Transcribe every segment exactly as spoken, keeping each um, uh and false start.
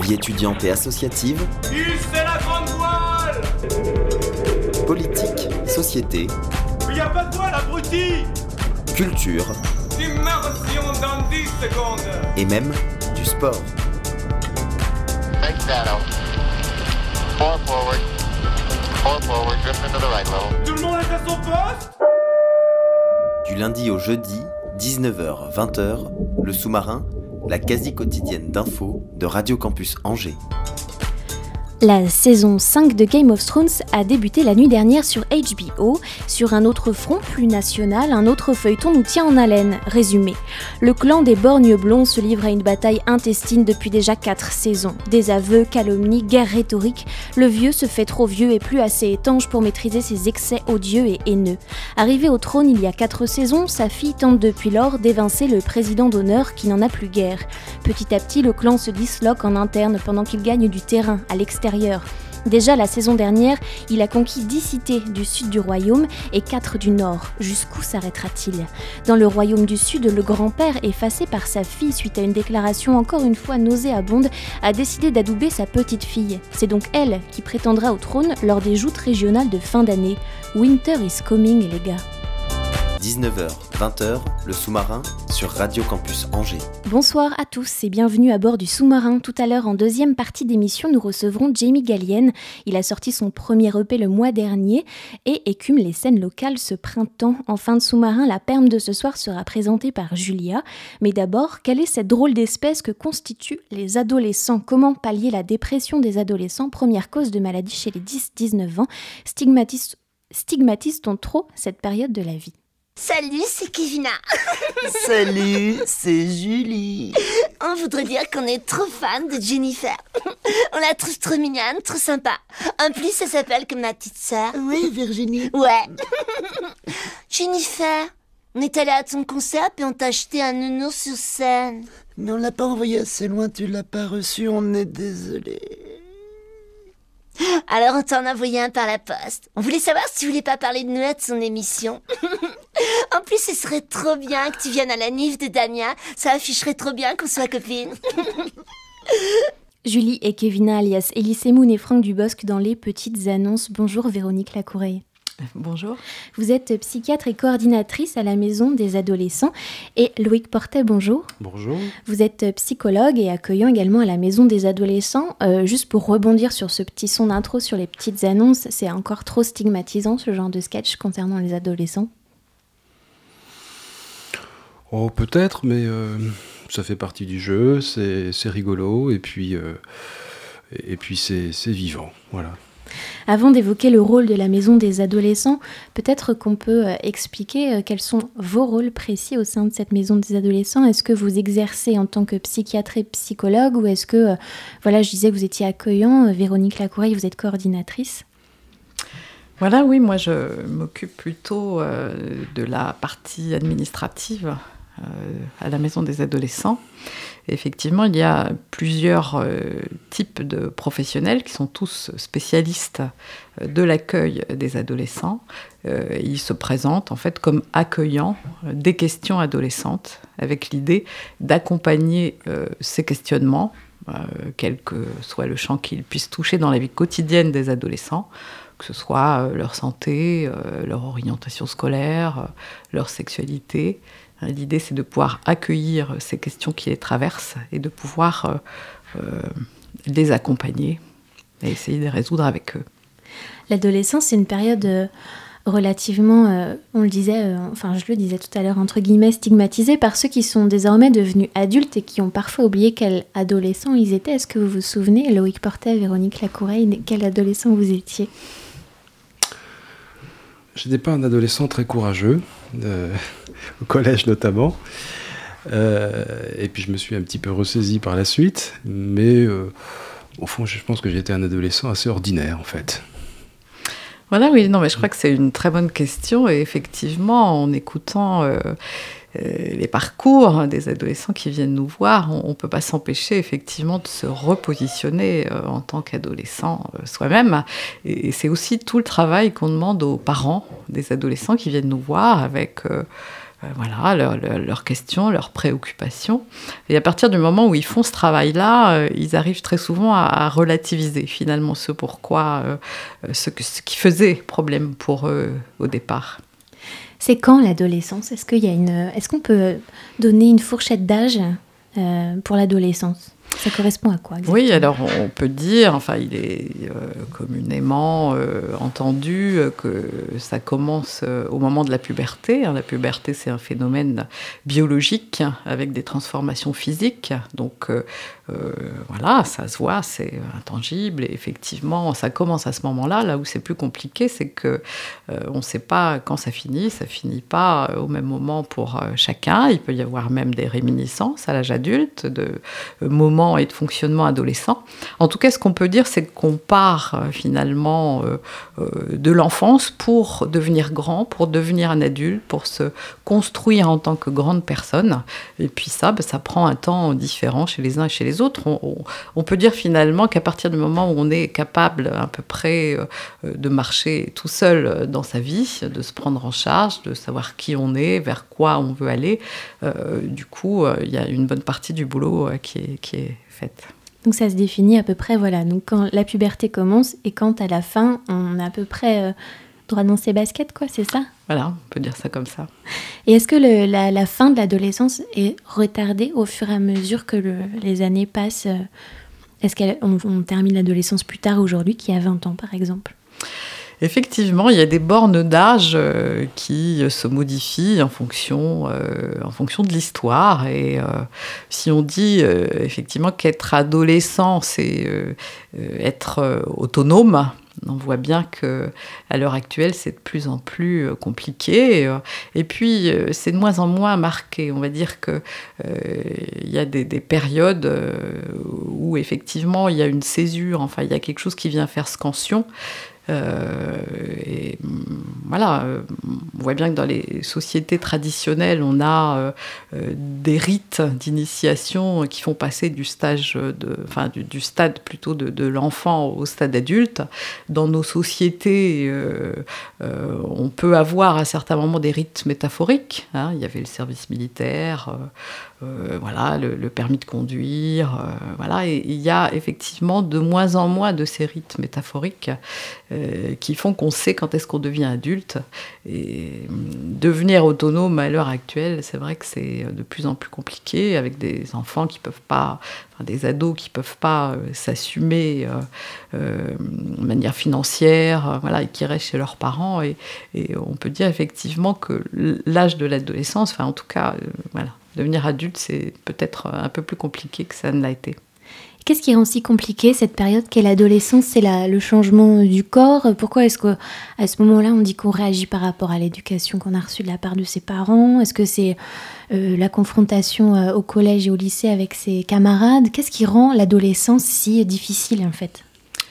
Vie étudiante et associative. C'est la grande voile. Politique, société. Il n'y a pas de voile, abruti. Culture. Immersion dans dix secondes. Et même du sport. Next shadow. Four forward. Four forward, drift into the right level. Tout le monde est à son poste. Du lundi au jeudi, dix-neuf heures vingt heures, le sous-marin, la quasi quotidienne d'infos de Radio Campus Angers. La saison cinq de Game of Thrones a débuté la nuit dernière sur H B O. Sur un autre front plus national, un autre feuilleton nous tient en haleine. Résumé. Le clan des borgnes blonds se livre à une bataille intestine depuis déjà quatre saisons. Des aveux, calomnies, guerre rhétorique. Le vieux se fait trop vieux et plus assez étanche pour maîtriser ses excès odieux et haineux. Arrivé au trône il y a quatre saisons, sa fille tente depuis lors d'évincer le président d'honneur qui n'en a plus guère. Petit à petit, le clan se disloque en interne pendant qu'il gagne du terrain à l'extérieur. Déjà la saison dernière, il a conquis dix cités du sud du royaume et quatre du nord. Jusqu'où s'arrêtera-t-il ? Dans le royaume du sud, le grand-père, effacé par sa fille suite à une déclaration encore une fois nauséabonde, a décidé d'adouber sa petite-fille. C'est donc elle qui prétendra au trône lors des joutes régionales de fin d'année. Winter is coming, les gars. dix-neuf heures vingt heures, le sous-marin sur Radio Campus Angers. Bonsoir à tous et bienvenue à bord du sous-marin. Tout à l'heure, en deuxième partie d'émission, nous recevrons Jamie Gallienne. Il a sorti son premier E P le mois dernier et écume les scènes locales ce printemps. En fin de sous-marin, la perme de ce soir sera présentée par Julia. Mais d'abord, quelle est cette drôle d'espèce que constituent les adolescents ? Comment pallier la dépression des adolescents, première cause de maladie chez les dix à dix-neuf ans ? Stigmatise- Stigmatise-t-on trop cette période de la vie ? Salut, c'est Kevina. Salut, c'est Julie. On voudrait dire qu'on est trop fan de Jennifer. On la trouve trop mignonne, trop sympa. En plus, elle s'appelle comme ma petite sœur. Oui, Virginie. Ouais. Jennifer, on est allé à ton concert et on t'a acheté un nounours sur scène. Mais on l'a pas envoyé assez loin, tu l'as pas reçu, on est désolé. Alors on t'en a envoyé un par la poste. On voulait savoir si tu voulais pas parler de nous à son émission. En plus, ce serait trop bien que tu viennes à la N I F de Damien. Ça afficherait trop bien qu'on soit copines. Julie et Kevina alias Elise Moon et Franck Dubosc dans les petites annonces. Bonjour Véronique Lacoureille. Bonjour. Vous êtes psychiatre et coordinatrice à la Maison des Adolescents. Et Loïc Portet, bonjour. Bonjour. Vous êtes psychologue et accueillant également à la Maison des Adolescents. Euh, juste pour rebondir sur ce petit son d'intro sur les petites annonces, c'est encore trop stigmatisant ce genre de sketch concernant les adolescents ? Oh, peut-être, mais euh, ça fait partie du jeu, c'est, c'est rigolo, et puis, euh, et puis c'est, c'est vivant, voilà. Avant d'évoquer le rôle de la Maison des Adolescents, peut-être qu'on peut euh, expliquer euh, quels sont vos rôles précis au sein de cette Maison des Adolescents. Est-ce que vous exercez en tant que psychiatre et psychologue ou est-ce que, euh, voilà, je disais que vous étiez accueillant, euh, Véronique Lacoureille, vous êtes coordinatrice ? Voilà, oui, moi je m'occupe plutôt euh, de la partie administrative euh, à la Maison des Adolescents. Effectivement, il y a plusieurs euh, types de professionnels qui sont tous spécialistes de l'accueil des adolescents. Euh, ils se présentent en fait comme accueillants euh, des questions adolescentes, avec l'idée d'accompagner euh, ces questionnements, euh, quel que soit le champ qu'ils puissent toucher dans la vie quotidienne des adolescents, que ce soit euh, leur santé, euh, leur orientation scolaire, euh, leur sexualité. L'idée, c'est de pouvoir accueillir ces questions qui les traversent et de pouvoir euh, euh, les accompagner et essayer de les résoudre avec eux. L'adolescence, c'est une période euh, relativement, euh, on le disait, euh, enfin je le disais tout à l'heure, entre guillemets, stigmatisée par ceux qui sont désormais devenus adultes et qui ont parfois oublié quels adolescents ils étaient. Est-ce que vous vous souvenez, Loïc Portet, Véronique Lacoureille, quel adolescent vous étiez ? Je n'étais pas un adolescent très courageux, euh, au collège notamment, euh, et puis je me suis un petit peu ressaisi par la suite, mais euh, au fond je pense que j'étais un adolescent assez ordinaire en fait. Voilà, oui, non, mais je crois que c'est une très bonne question et effectivement, en écoutant euh, euh, les parcours des adolescents qui viennent nous voir, on ne peut pas s'empêcher effectivement de se repositionner euh, en tant qu'adolescent euh, soi-même. Et, et c'est aussi tout le travail qu'on demande aux parents des adolescents qui viennent nous voir avec euh, voilà, leurs leur, leur questions, leurs préoccupations. Et à partir du moment où ils font ce travail-là, euh, ils arrivent très souvent à, à relativiser finalement ce pourquoi, euh, ce, que, ce qui faisait problème pour eux au départ. C'est quand l'adolescence ? Est-ce qu'il y a une, est-ce qu'on peut donner une fourchette d'âge euh, pour l'adolescence ? Ça correspond à quoi exactement ? Oui, alors on peut dire, enfin il est euh, communément euh, entendu euh, que ça commence euh, au moment de la puberté. La puberté, c'est un phénomène biologique hein, avec des transformations physiques. Donc euh, euh, voilà, ça se voit, c'est intangible. Et effectivement, ça commence à ce moment-là. Là où c'est plus compliqué, c'est que euh, on ne sait pas quand ça finit. Ça finit pas au même moment pour euh, chacun. Il peut y avoir même des réminiscences à l'âge adulte, de euh, moments et de fonctionnement adolescent. En tout cas, ce qu'on peut dire, c'est qu'on part euh, finalement euh, euh, de l'enfance pour devenir grand, pour devenir un adulte, pour se construire en tant que grande personne. Et puis ça, ben, ça prend un temps différent chez les uns et chez les autres. On, on, on peut dire finalement qu'à partir du moment où on est capable à peu près euh, de marcher tout seul dans sa vie, de se prendre en charge, de savoir qui on est, vers quoi on veut aller, euh, du coup, il euh, y a une bonne partie du boulot euh, qui est, qui est faite. Donc ça se définit à peu près, voilà, donc quand la puberté commence et quand à la fin, on a à peu près euh, droit dans ses baskets, quoi, c'est ça ? Voilà, on peut dire ça comme ça. Et est-ce que le, la, la fin de l'adolescence est retardée au fur et à mesure que le, les années passent ? Est-ce qu'on on termine l'adolescence plus tard aujourd'hui qu'il y a vingt ans, par exemple ? Effectivement, il y a des bornes d'âge euh, qui se modifient en fonction, euh, en fonction de l'histoire. Et euh, si on dit euh, effectivement qu'être adolescent, c'est euh, être euh, autonome, on voit bien qu'à l'heure actuelle, c'est de plus en plus euh, compliqué. Et, et puis, euh, c'est de moins en moins marqué. On va dire qu'il euh, y a des, des périodes euh, où effectivement, il y a une césure, enfin, il y a quelque chose qui vient faire scansion. Euh, et voilà, euh, on voit bien que dans les sociétés traditionnelles, on a euh, euh, des rites d'initiation qui font passer du stage, de, enfin du, du stade plutôt de, de l'enfant au stade adulte. Dans nos sociétés, euh, euh, on peut avoir à certains moments des rites métaphoriques. Hein, il y avait le service militaire. Euh, Euh, voilà, le, le permis de conduire, euh, voilà, et il y a effectivement de moins en moins de ces rites métaphoriques euh, qui font qu'on sait quand est-ce qu'on devient adulte. Et devenir autonome à l'heure actuelle, c'est vrai que c'est de plus en plus compliqué avec des enfants qui peuvent pas, enfin des ados qui peuvent pas euh, s'assumer euh, euh, de manière financière, euh, voilà, et qui restent chez leurs parents. Et, et on peut dire effectivement que l'âge de l'adolescence, enfin en tout cas, euh, voilà. Devenir adulte, c'est peut-être un peu plus compliqué que ça ne l'a été. Qu'est-ce qui rend si compliqué cette période qu'est l'adolescence ? C'est la, le changement du corps. Pourquoi est-ce qu'à ce moment-là, on dit qu'on réagit par rapport à l'éducation qu'on a reçue de la part de ses parents ? Est-ce que c'est euh, la confrontation euh, au collège et au lycée avec ses camarades ? Qu'est-ce qui rend l'adolescence si difficile, en fait ?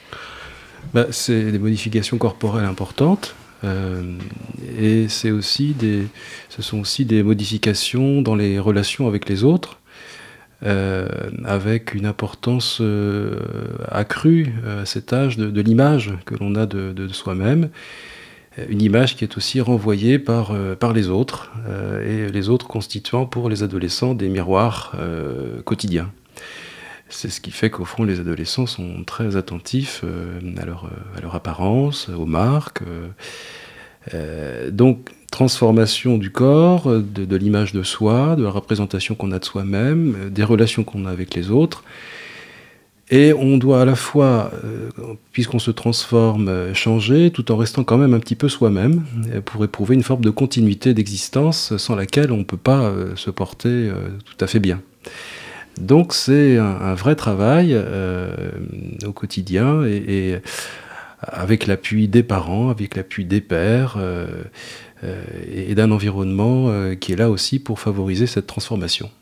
Bah, c'est des modifications corporelles importantes. Euh, et c'est aussi des, ce sont aussi des modifications dans les relations avec les autres, euh, avec une importance euh, accrue à cet âge de, de l'image que l'on a de, de soi-même, une image qui est aussi renvoyée par, euh, par les autres, euh, et les autres constituant pour les adolescents des miroirs euh, quotidiens. C'est ce qui fait qu'au fond, les adolescents sont très attentifs euh, à, leur, à leur apparence, aux marques. Euh, euh, donc, transformation du corps, de, de l'image de soi, de la représentation qu'on a de soi-même, euh, des relations qu'on a avec les autres. Et on doit à la fois, euh, puisqu'on se transforme, euh, changer, tout en restant quand même un petit peu soi-même, euh, pour éprouver une forme de continuité d'existence sans laquelle on ne peut pas euh, se porter euh, tout à fait bien. Donc c'est un, un vrai travail euh, au quotidien et, et avec l'appui des parents, avec l'appui des pairs euh, euh, et d'un environnement euh, qui est là aussi pour favoriser cette transformation.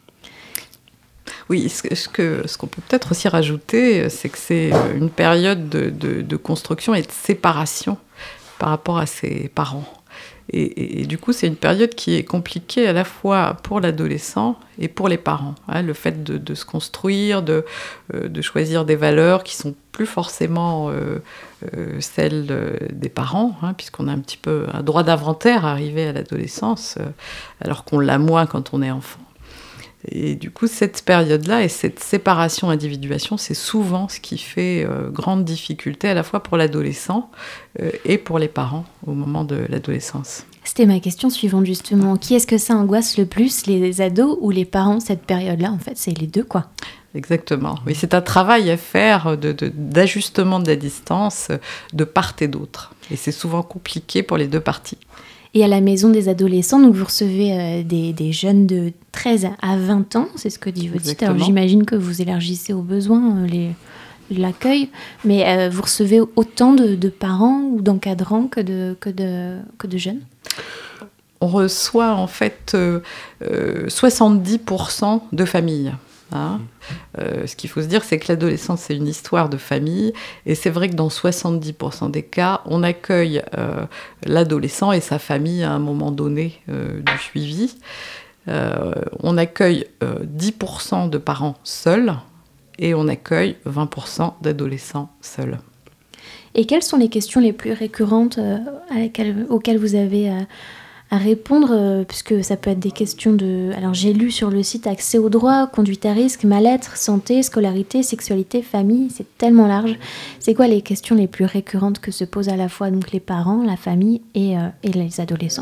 Oui, ce, ce, que, ce qu'on peut peut-être aussi rajouter, c'est que c'est une période de, de, de construction et de séparation par rapport à ses parents. Et, et, et du coup, c'est une période qui est compliquée à la fois pour l'adolescent et pour les parents. Hein, le fait de, de se construire, de, euh, de choisir des valeurs qui sont plus forcément euh, euh, celles euh, des parents, hein, puisqu'on a un petit peu un droit d'inventaire arrivé à l'adolescence, euh, alors qu'on l'a moins quand on est enfant. Et du coup, cette période-là et cette séparation-individuation, c'est souvent ce qui fait euh, grande difficulté à la fois pour l'adolescent euh, et pour les parents au moment de l'adolescence. C'était ma question suivante justement. Qui est-ce que ça angoisse le plus, les ados ou les parents, cette période-là? En fait, c'est les deux, quoi. Exactement. Oui, c'est un travail à faire de, de, d'ajustement de la distance de part et d'autre. Et c'est souvent compliqué pour les deux parties. Et à la maison des adolescents, donc vous recevez euh, des, des jeunes de treize à vingt ans, c'est ce que dit votre site. Alors j'imagine que vous élargissez aux besoins euh, les, l'accueil, mais euh, vous recevez autant de, de parents ou d'encadrants que de, que de, que de jeunes? On reçoit en fait euh, euh, soixante-dix pour cent de familles. Hein. Euh, ce qu'il faut se dire, c'est que l'adolescence, c'est une histoire de famille. Et c'est vrai que dans soixante-dix pour cent des cas, on accueille euh, l'adolescent et sa famille à un moment donné euh, du suivi. Euh, on accueille euh, dix pour cent de parents seuls et on accueille vingt pour cent d'adolescents seuls. Et quelles sont les questions les plus récurrentes euh, à laquelle, auxquelles vous avez euh, à répondre, euh, puisque ça peut être des questions de... Alors j'ai lu sur le site accès au droit, conduite à risque, mal-être, santé, scolarité, sexualité, famille, c'est tellement large. C'est quoi les questions les plus récurrentes que se posent à la fois donc les parents, la famille et, euh, et les adolescents?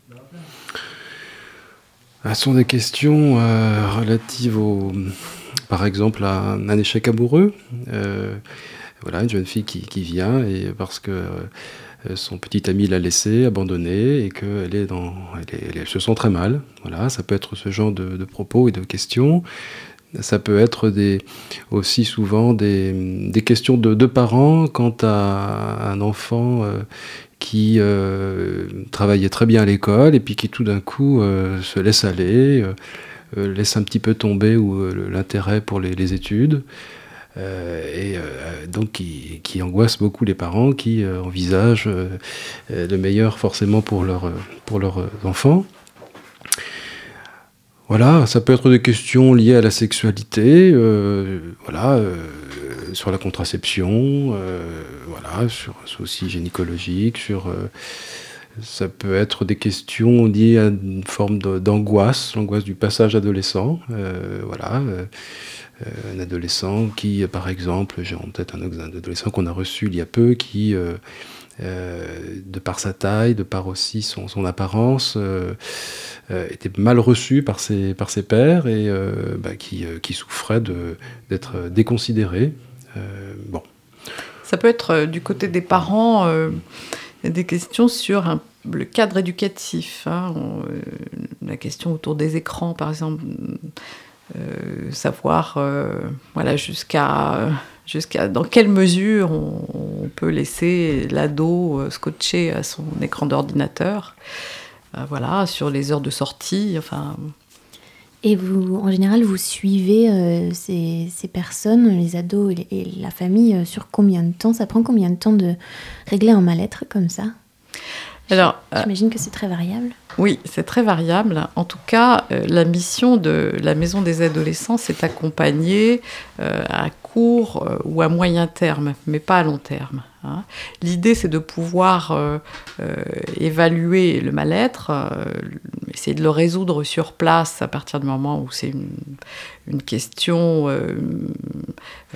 Ce sont des questions euh, relatives au, par exemple, à un, un échec amoureux. Euh, voilà, une jeune fille qui, qui vient et parce que euh, son petit ami l'a laissée, abandonnée, et qu'elle est dans, elle, est, elle se sent très mal. Voilà, ça peut être ce genre de, de propos et de questions. Ça peut être des, aussi souvent des, des questions de, de parents quant à un enfant euh, qui euh, travaillait très bien à l'école et puis qui tout d'un coup euh, se laisse aller, euh, laisse un petit peu tomber ou, euh, l'intérêt pour les, les études. Euh, et euh, donc qui, qui angoisse beaucoup les parents qui euh, envisagent euh, le meilleur forcément pour, leur, pour leurs enfants. Voilà, ça peut être des questions liées à la sexualité, euh, voilà, euh, sur la contraception, euh, voilà, sur un souci gynécologique, sur, euh, ça peut être des questions liées à une forme de, d'angoisse, l'angoisse du passage adolescent, euh, voilà. Euh, un adolescent qui, par exemple, j'ai en tête un adolescent qu'on a reçu il y a peu, qui, euh, euh, de par sa taille, de par aussi son, son apparence, euh, euh, était mal reçu par ses, par ses pairs et euh, bah, qui, euh, qui souffrait de, d'être déconsidéré. Euh, bon. Ça peut être euh, du côté des parents, euh, des questions sur un, le cadre éducatif. Hein, on, euh, la question autour des écrans, par exemple. Euh, savoir euh, voilà, jusqu'à, jusqu'à dans quelle mesure on, on peut laisser l'ado euh, scotché à son écran d'ordinateur, euh, voilà, sur les heures de sortie. Enfin. Et vous, en général, vous suivez euh, ces, ces personnes, les ados et, et la famille, euh, sur combien de temps? Ça prend combien de temps de régler un mal-être comme ça? Alors, j'imagine que c'est très variable. Oui, c'est très variable. En tout cas, euh, la mission de la Maison des adolescents, c'est d'accompagner euh, à court euh, ou à moyen terme, mais pas à long terme. Hein. L'idée, c'est de pouvoir euh, euh, évaluer le mal-être, euh, essayer de le résoudre sur place à partir du moment où c'est une, une question euh, euh,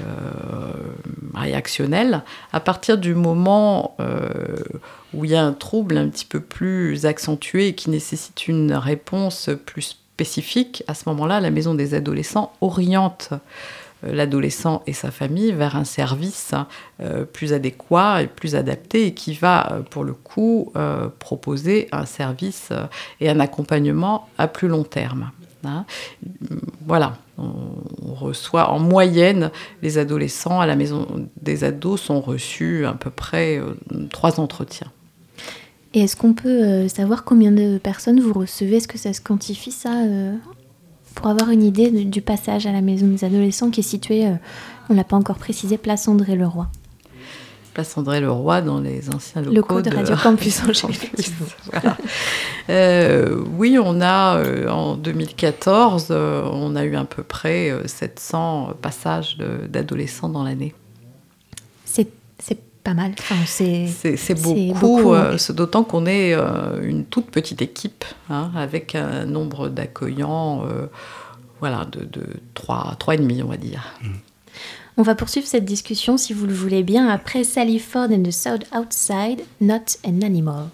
réactionnelle, à partir du moment euh, où il y a un trouble un petit peu plus accentué et qui nécessite une réponse plus spécifique. À ce moment-là, la Maison des adolescents oriente l'adolescent et sa famille vers un service euh, plus adéquat et plus adapté et qui va, pour le coup, euh, proposer un service euh, et un accompagnement à plus long terme. Hein. Voilà, on, on reçoit en moyenne, les adolescents à la Maison des ados sont reçus à peu près euh, trois entretiens. Et est-ce qu'on peut euh, savoir combien de personnes vous recevez? Est-ce que ça se quantifie, ça euh, pour avoir une idée de, du passage à la Maison des adolescents qui est située, euh, on ne l'a pas encore précisé, place André Leroy? place André-Leroy dans les anciens locaux, locaux de, de Radio Campus Angers. Voilà. Euh, oui, on a euh, en deux mille quatorze, euh, on a eu à peu près euh, sept cents passages de, d'adolescents dans l'année. C'est, c'est pas mal. Enfin, c'est, c'est, c'est beaucoup, c'est beaucoup euh, oui. c'est d'autant qu'on est euh, une toute petite équipe, hein, avec un nombre d'accueillants, euh, voilà, de, de trois, trois et demi, on va dire. Mmh. On va poursuivre cette discussion, si vous le voulez bien, après Sally Ford and the South Outside, Not an Animal.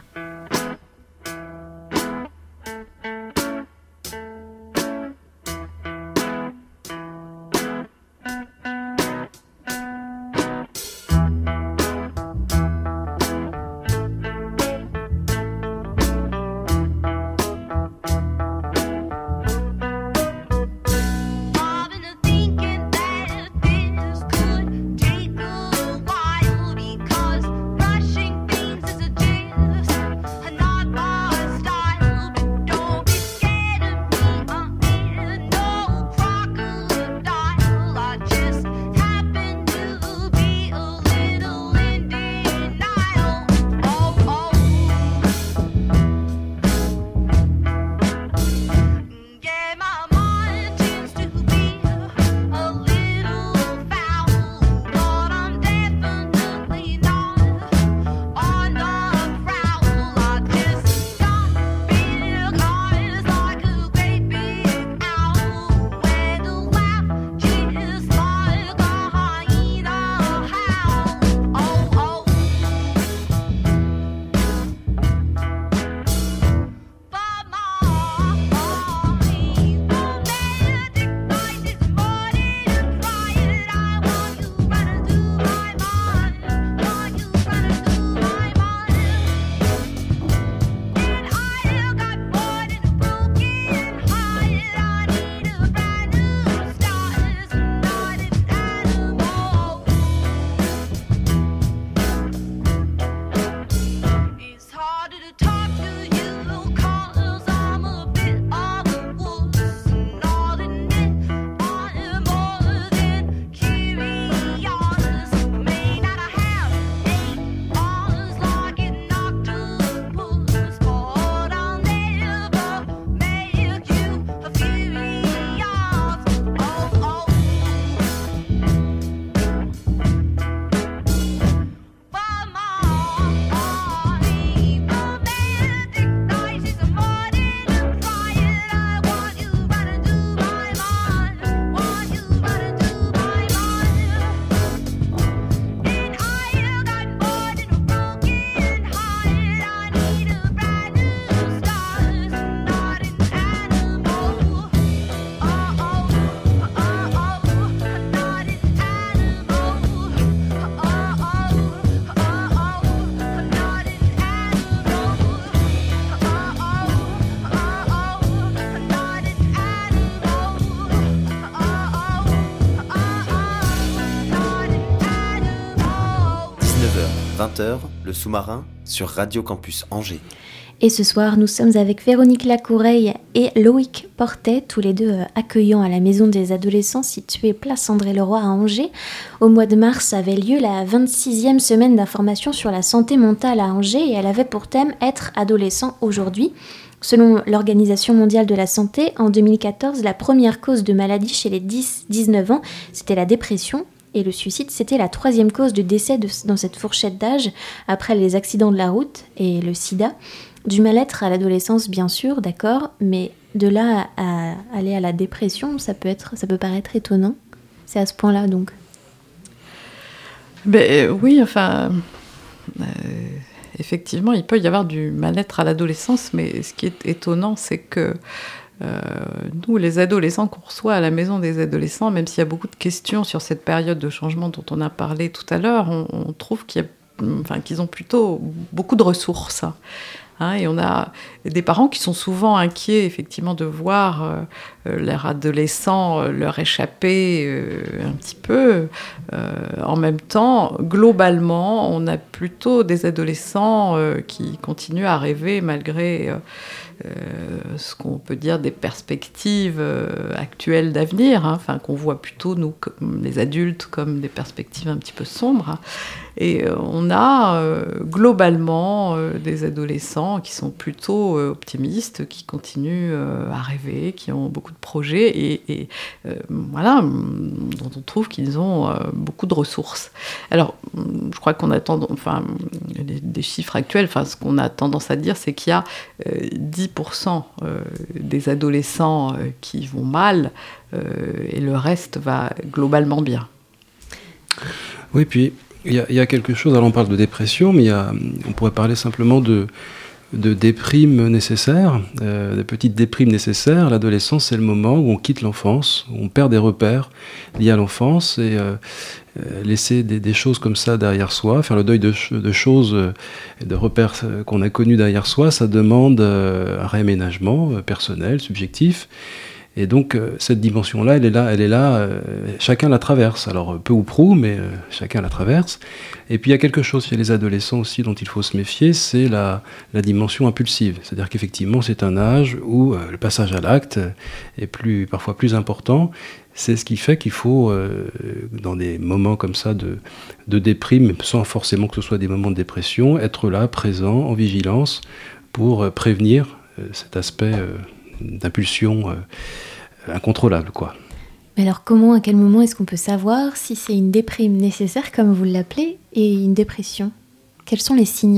vingt heures, le sous-marin sur Radio Campus Angers. Et ce soir, nous sommes avec Véronique Lacoureille et Loïc Portet, tous les deux accueillants à la Maison des Adolescents située place André-Leroy à Angers. Au mois de mars avait lieu la vingt-sixième semaine d'information sur la santé mentale à Angers et elle avait pour thème « Être adolescent aujourd'hui ». Selon l'Organisation mondiale de la santé, en deux mille quatorze, la première cause de maladie chez les dix à dix-neuf ans, c'était la dépression. Et le suicide, c'était la troisième cause de décès de, dans cette fourchette d'âge, après les accidents de la route et le sida. Du mal-être à l'adolescence, bien sûr, d'accord, mais de là à aller à la dépression, ça peut, être, ça peut paraître étonnant. C'est à ce point-là, donc. Ben, euh, oui, enfin... Euh, effectivement, il peut y avoir du mal-être à l'adolescence, mais ce qui est étonnant, c'est que Euh, nous, les adolescents qu'on reçoit à la Maison des Adolescents, même s'il y a beaucoup de questions sur cette période de changement dont on a parlé tout à l'heure, on, on trouve qu'il y a, enfin, qu'ils ont plutôt beaucoup de ressources. Hein, et on a des parents qui sont souvent inquiets, effectivement, de voir euh, leurs adolescents euh, leur échapper euh, un petit peu. Euh, en même temps, globalement, on a plutôt des adolescents euh, qui continuent à rêver malgré euh, euh, ce qu'on peut dire des perspectives euh, actuelles d'avenir, hein, enfin, qu'on voit plutôt, nous, comme les adultes, comme des perspectives un petit peu sombres. Hein. Et euh, on a euh, globalement euh, des adolescents qui sont plutôt euh, optimistes, qui continuent euh, à rêver, qui ont beaucoup de projets et, et euh, voilà, dont on trouve qu'ils ont euh, beaucoup de ressources. Alors, je crois qu'on a tendance, enfin, les, des chiffres actuels, enfin, ce qu'on a tendance à dire, c'est qu'il y a euh, dix pour cent euh, des adolescents euh, qui vont mal euh, et le reste va globalement bien. Oui, puis il y, y a quelque chose, alors on parle de dépression, mais il y a, on pourrait parler simplement de, de déprime nécessaire, euh, de petites déprimes nécessaires. L'adolescence, c'est le moment où on quitte l'enfance, où on perd des repères liés à l'enfance et euh, euh, laisser des, des choses comme ça derrière soi, faire le deuil de, de choses euh, et de repères euh, qu'on a connus derrière soi, ça demande euh, un réaménagement euh, personnel, subjectif. Et donc, euh, cette dimension-là, elle est là, elle est là euh, chacun la traverse. Alors, peu ou prou, mais euh, chacun la traverse. Et puis, il y a quelque chose chez les adolescents aussi dont il faut se méfier, c'est la, la dimension impulsive. C'est-à-dire qu'effectivement, c'est un âge où euh, le passage à l'acte est plus, parfois plus important. C'est ce qui fait qu'il faut, euh, dans des moments comme ça de, de déprime, sans forcément que ce soit des moments de dépression, être là, présent, en vigilance, pour euh, prévenir euh, cet aspect euh, d'impulsion euh, incontrôlable, quoi. Mais alors comment, à quel moment est-ce qu'on peut savoir si c'est une déprime nécessaire, comme vous l'appelez, et une dépression ? Quels sont les signes ?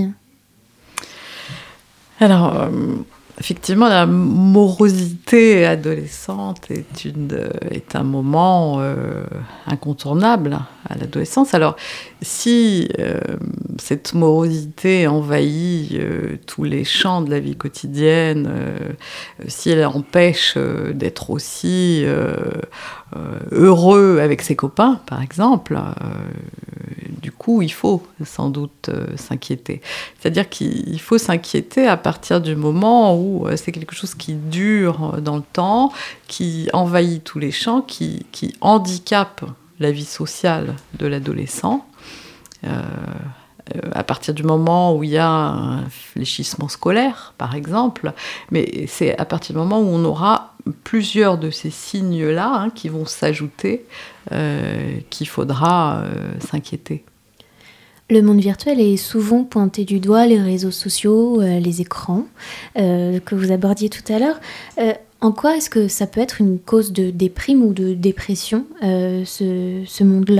Alors, euh, effectivement, la morosité adolescente est, une, est un moment euh, incontournable à l'adolescence. Alors, si euh, cette morosité envahit euh, tous les champs de la vie quotidienne, euh, si elle empêche euh, d'être aussi euh, euh, heureux avec ses copains, par exemple, euh, du coup, il faut sans doute euh, s'inquiéter. C'est-à-dire qu'il faut s'inquiéter à partir du moment où euh, c'est quelque chose qui dure dans le temps, qui envahit tous les champs, qui, qui handicape la vie sociale de l'adolescent. Euh, à partir du moment où il y a un fléchissement scolaire, par exemple, mais c'est à partir du moment où on aura plusieurs de ces signes-là hein, qui vont s'ajouter, euh, qu'il faudra euh, s'inquiéter. Le monde virtuel est souvent pointé du doigt, les réseaux sociaux, euh, les écrans, euh, que vous abordiez tout à l'heure. Euh, en quoi est-ce que ça peut être une cause de déprime ou de dépression, euh, ce, ce monde-là ?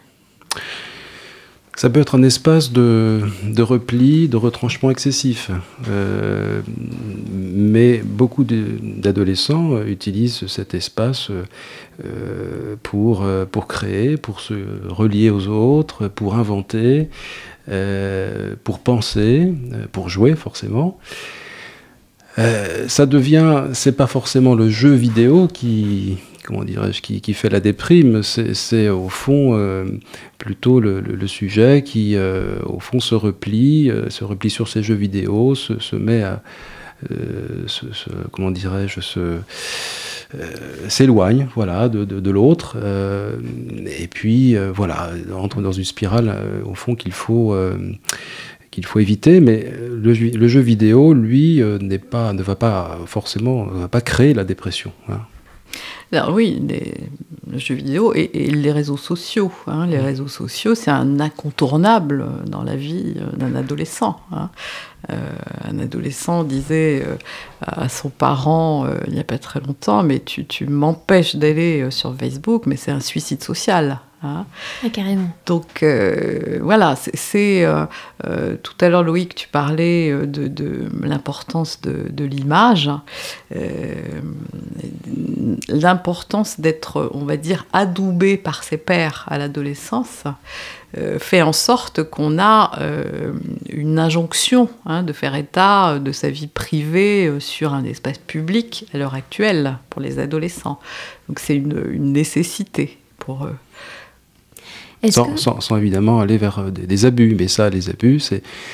Ça peut être un espace de, de repli, de retranchement excessif. Euh, mais beaucoup de, d'adolescents utilisent cet espace euh, pour, pour créer, pour se relier aux autres, pour inventer, euh, pour penser, pour jouer forcément. Euh, ça devient, c'est pas forcément le jeu vidéo qui... comment dirais-je, qui, qui fait la déprime, c'est, c'est au fond euh, plutôt le, le, le sujet qui, euh, au fond, se replie, euh, se replie sur ses jeux vidéo, se, se met à, euh, se, se, comment dirais-je, se, euh, s'éloigne, voilà, de, de, de l'autre, euh, et puis, euh, voilà, entre dans une spirale, euh, au fond, qu'il faut... Euh, qu'il faut éviter, mais le, le jeu vidéo, lui, euh, n'est pas, ne va pas forcément, ne va pas créer la dépression, hein. Alors oui, les, le jeu vidéo et, et les réseaux sociaux. Hein. Les réseaux sociaux, c'est un incontournable dans la vie d'un adolescent. Hein. Euh, un adolescent disait euh, à son parent, euh, il n'y a pas très longtemps, mais tu, tu m'empêches d'aller euh, sur Facebook, mais c'est un suicide social. Hein. Ah, carrément. Donc euh, voilà, c'est, c'est euh, euh, tout à l'heure Loïc, tu parlais de, de l'importance de, de l'image, euh, l'importance d'être, on va dire, adoubé par ses pairs à l'adolescence, euh, fait en sorte qu'on a euh, une injonction hein, de faire état de sa vie privée euh, sur un espace public à l'heure actuelle pour les adolescents. Donc c'est une, une nécessité pour eux. Est-ce sans, que... sans, sans évidemment aller vers des, des abus, mais ça, les abus, c'est,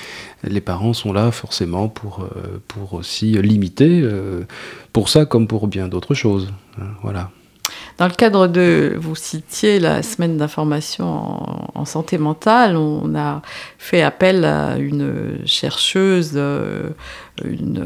les parents sont là forcément pour, euh, pour aussi limiter, euh, pour ça comme pour bien d'autres choses. Hein, voilà. Dans le cadre de, vous citiez la semaine d'information en, en santé mentale, on a fait appel à une chercheuse, une,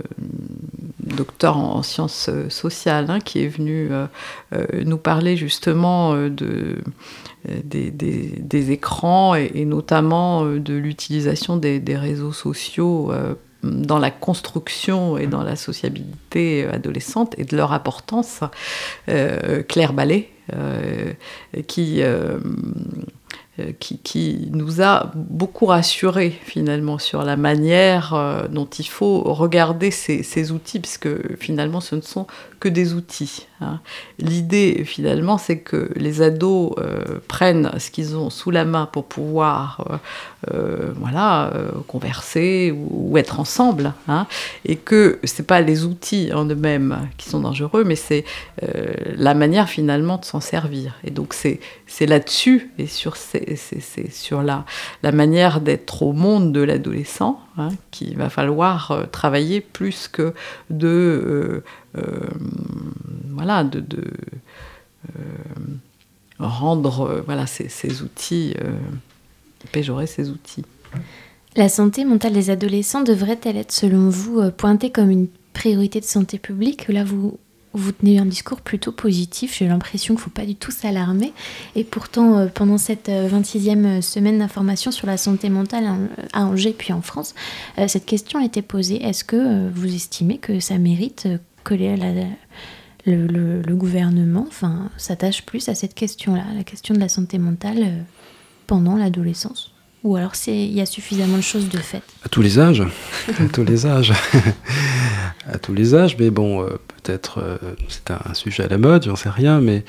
une docteure en sciences sociales, hein, qui est venue euh, nous parler justement de, des, des, des écrans et, et notamment de l'utilisation des, des réseaux sociaux euh, dans la construction et dans la sociabilité adolescente et de leur importance. Euh, Claire Ballet, euh, qui, euh, qui, qui nous a beaucoup rassurés finalement sur la manière euh, dont il faut regarder ces, ces outils, puisque finalement ce ne sont que des outils. Hein. L'idée finalement, c'est que les ados euh, prennent ce qu'ils ont sous la main pour pouvoir euh, euh, voilà, euh, converser ou, ou être ensemble, hein, et que c'est pas les outils en eux-mêmes qui sont dangereux, mais c'est euh, la manière finalement de s'en servir. Et donc c'est, c'est là-dessus et sur, ces, c'est, c'est sur la, la manière d'être au monde de l'adolescent, hein, qu'il va falloir euh, travailler plus que de euh, euh, voilà de, de euh, rendre euh, voilà ces, ces outils euh, péjorer ces outils. La santé mentale des adolescents devrait-elle être, selon vous, pointée comme une priorité de santé publique ? Là, vous, vous tenez un discours plutôt positif. J'ai l'impression qu'il ne faut pas du tout s'alarmer. Et pourtant, pendant cette vingt-sixième semaine d'information sur la santé mentale à Angers puis en France, cette question a été posée. Est-ce que vous estimez que ça mérite que la, la, le, le, le gouvernement enfin, s'attache plus à cette question-là, la question de la santé mentale pendant l'adolescence ? Ou alors il y a suffisamment de choses de faites? À tous les âges, à tous les âges, à tous les âges, mais bon, euh, peut-être euh, c'est un, un sujet à la mode, j'en sais rien, mais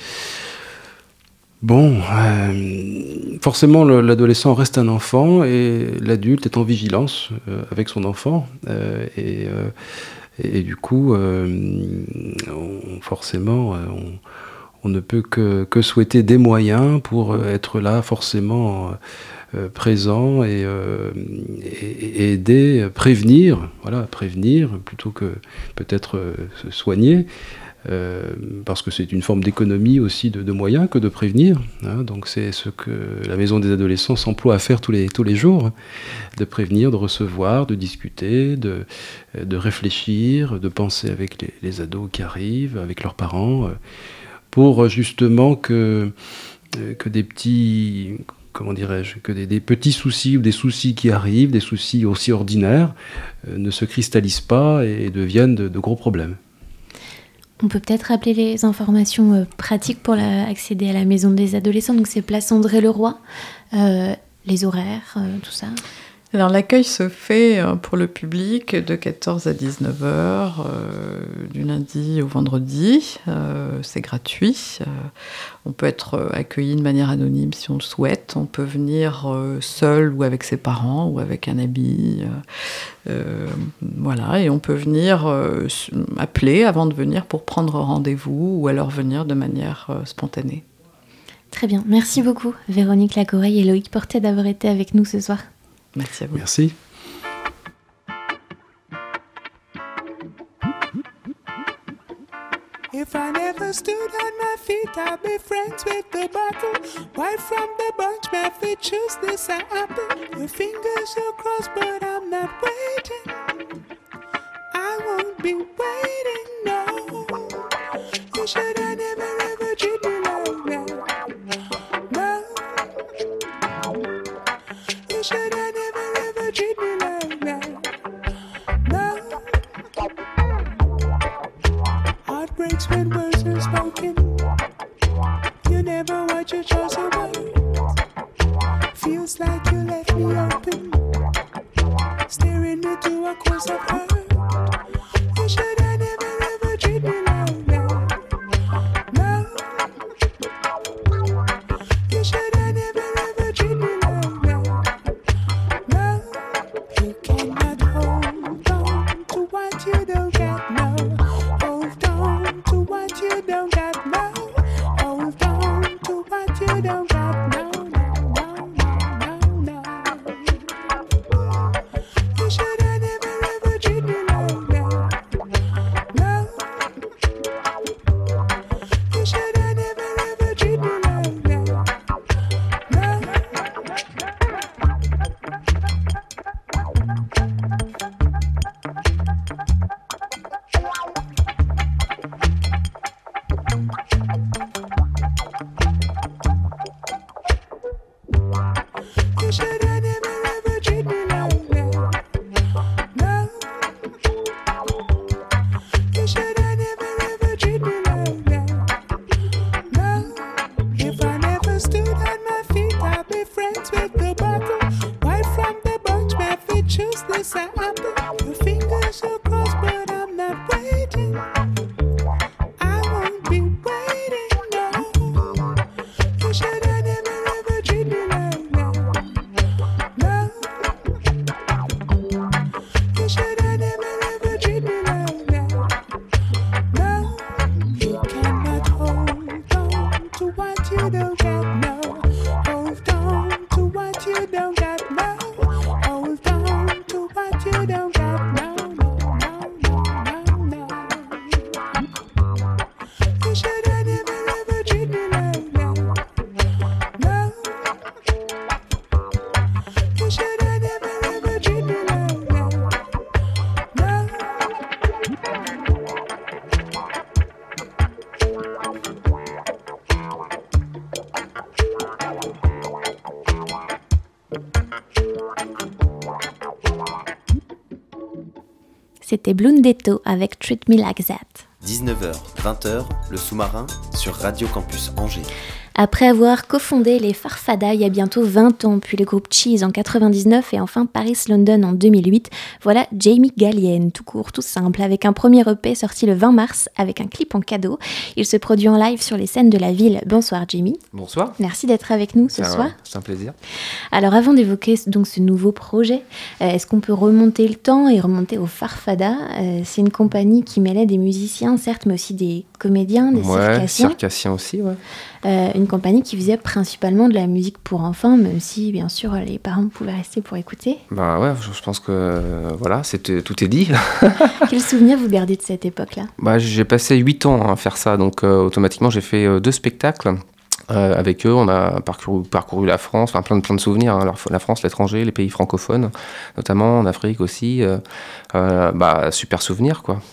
bon, euh, forcément le, l'adolescent reste un enfant et l'adulte est en vigilance euh, avec son enfant, euh, et, euh, et, et du coup, euh, on, forcément, euh, on, on ne peut que, que souhaiter des moyens pour euh, être là forcément euh, Euh, présent et, euh, et, et aider, prévenir, voilà, prévenir plutôt que peut-être euh, se soigner, euh, parce que c'est une forme d'économie aussi de, de moyens que de prévenir. Hein, donc c'est ce que la Maison des adolescents s'emploie à faire tous les, tous les jours, hein, de prévenir, de recevoir, de discuter, de, de réfléchir, de penser avec les, les ados qui arrivent, avec leurs parents, euh, pour justement que, euh, que des petits... comment dirais-je, que des, des petits soucis ou des soucis qui arrivent, des soucis aussi ordinaires, euh, ne se cristallisent pas et deviennent de, de gros problèmes. On peut peut-être rappeler les informations euh, pratiques pour la, accéder à la maison des adolescents. Donc c'est place André-le-Roi, euh, les horaires, euh, tout ça. Alors l'accueil se fait pour le public de quatorze à dix-neuf heures, euh, du lundi au vendredi. Euh, c'est gratuit. Euh, on peut être accueilli de manière anonyme si on le souhaite. On peut venir euh, seul ou avec ses parents ou avec un ami. Euh, voilà, et on peut venir euh, appeler avant de venir pour prendre rendez-vous ou alors venir de manière euh, spontanée. Très bien. Merci beaucoup Véronique Lacoreille et Loïc Portet d'avoir été avec nous ce soir. Merci à vous. Merci. If I never stood on my feet, I'd be friends with the bottle. Right from the bunch, my feet choose this apple. Your fingers are crossed, but I'm not waiting. I won't be waiting, no. You should have never ever treated me like that. No. You should have never ever treated me like that. No. Heart breaks when words are spoken. You never watch your choice of words. Feels like you left me open, staring into a course of hurt. You should have never ever treated me like that. No. You should have never ever treated me like that. No. You cannot hold on to what you don't got, no. Hold on to what you don't got, no. Hold on to what you don't got, no, no, no, no, no, no. c'était Blundetto avec Treat Me Like That. dix-neuf heures, vingt heures, le sous-marin sur Radio Campus Angers. Après avoir cofondé les Farfada il y a bientôt vingt ans, puis le groupe Cheese en quatre-vingt-dix-neuf et enfin Paris London en deux mille huit, voilà Jamie Gallien, tout court, tout simple, avec un premier E P sorti le vingt mars, avec un clip en cadeau. Il se produit en live sur les scènes de la ville. Bonsoir Jamie. Bonsoir. Merci d'être avec nous ce ça, soir. C'est un plaisir. Alors avant d'évoquer donc ce nouveau projet, euh, est-ce qu'on peut remonter le temps et remonter au Farfada ? euh, C'est une compagnie qui mêlait des musiciens, certes, mais aussi des comédiens, des ouais, circassiens. circassiens aussi, ouais. Euh, une compagnie qui faisait principalement de la musique pour enfants, même si bien sûr les parents pouvaient rester pour écouter. Bah ouais, je, je pense que euh, voilà, c'était, tout est dit. Quel souvenir vous gardez de cette époque-là ? Bah, j'ai passé huit ans à faire ça, donc euh, automatiquement j'ai fait euh, deux spectacles. Euh, avec eux, on a parcouru, parcouru la France, enfin plein de, plein de souvenirs, hein, la France, l'étranger, les pays francophones, notamment en Afrique aussi. Euh, euh, bah, super souvenir, quoi.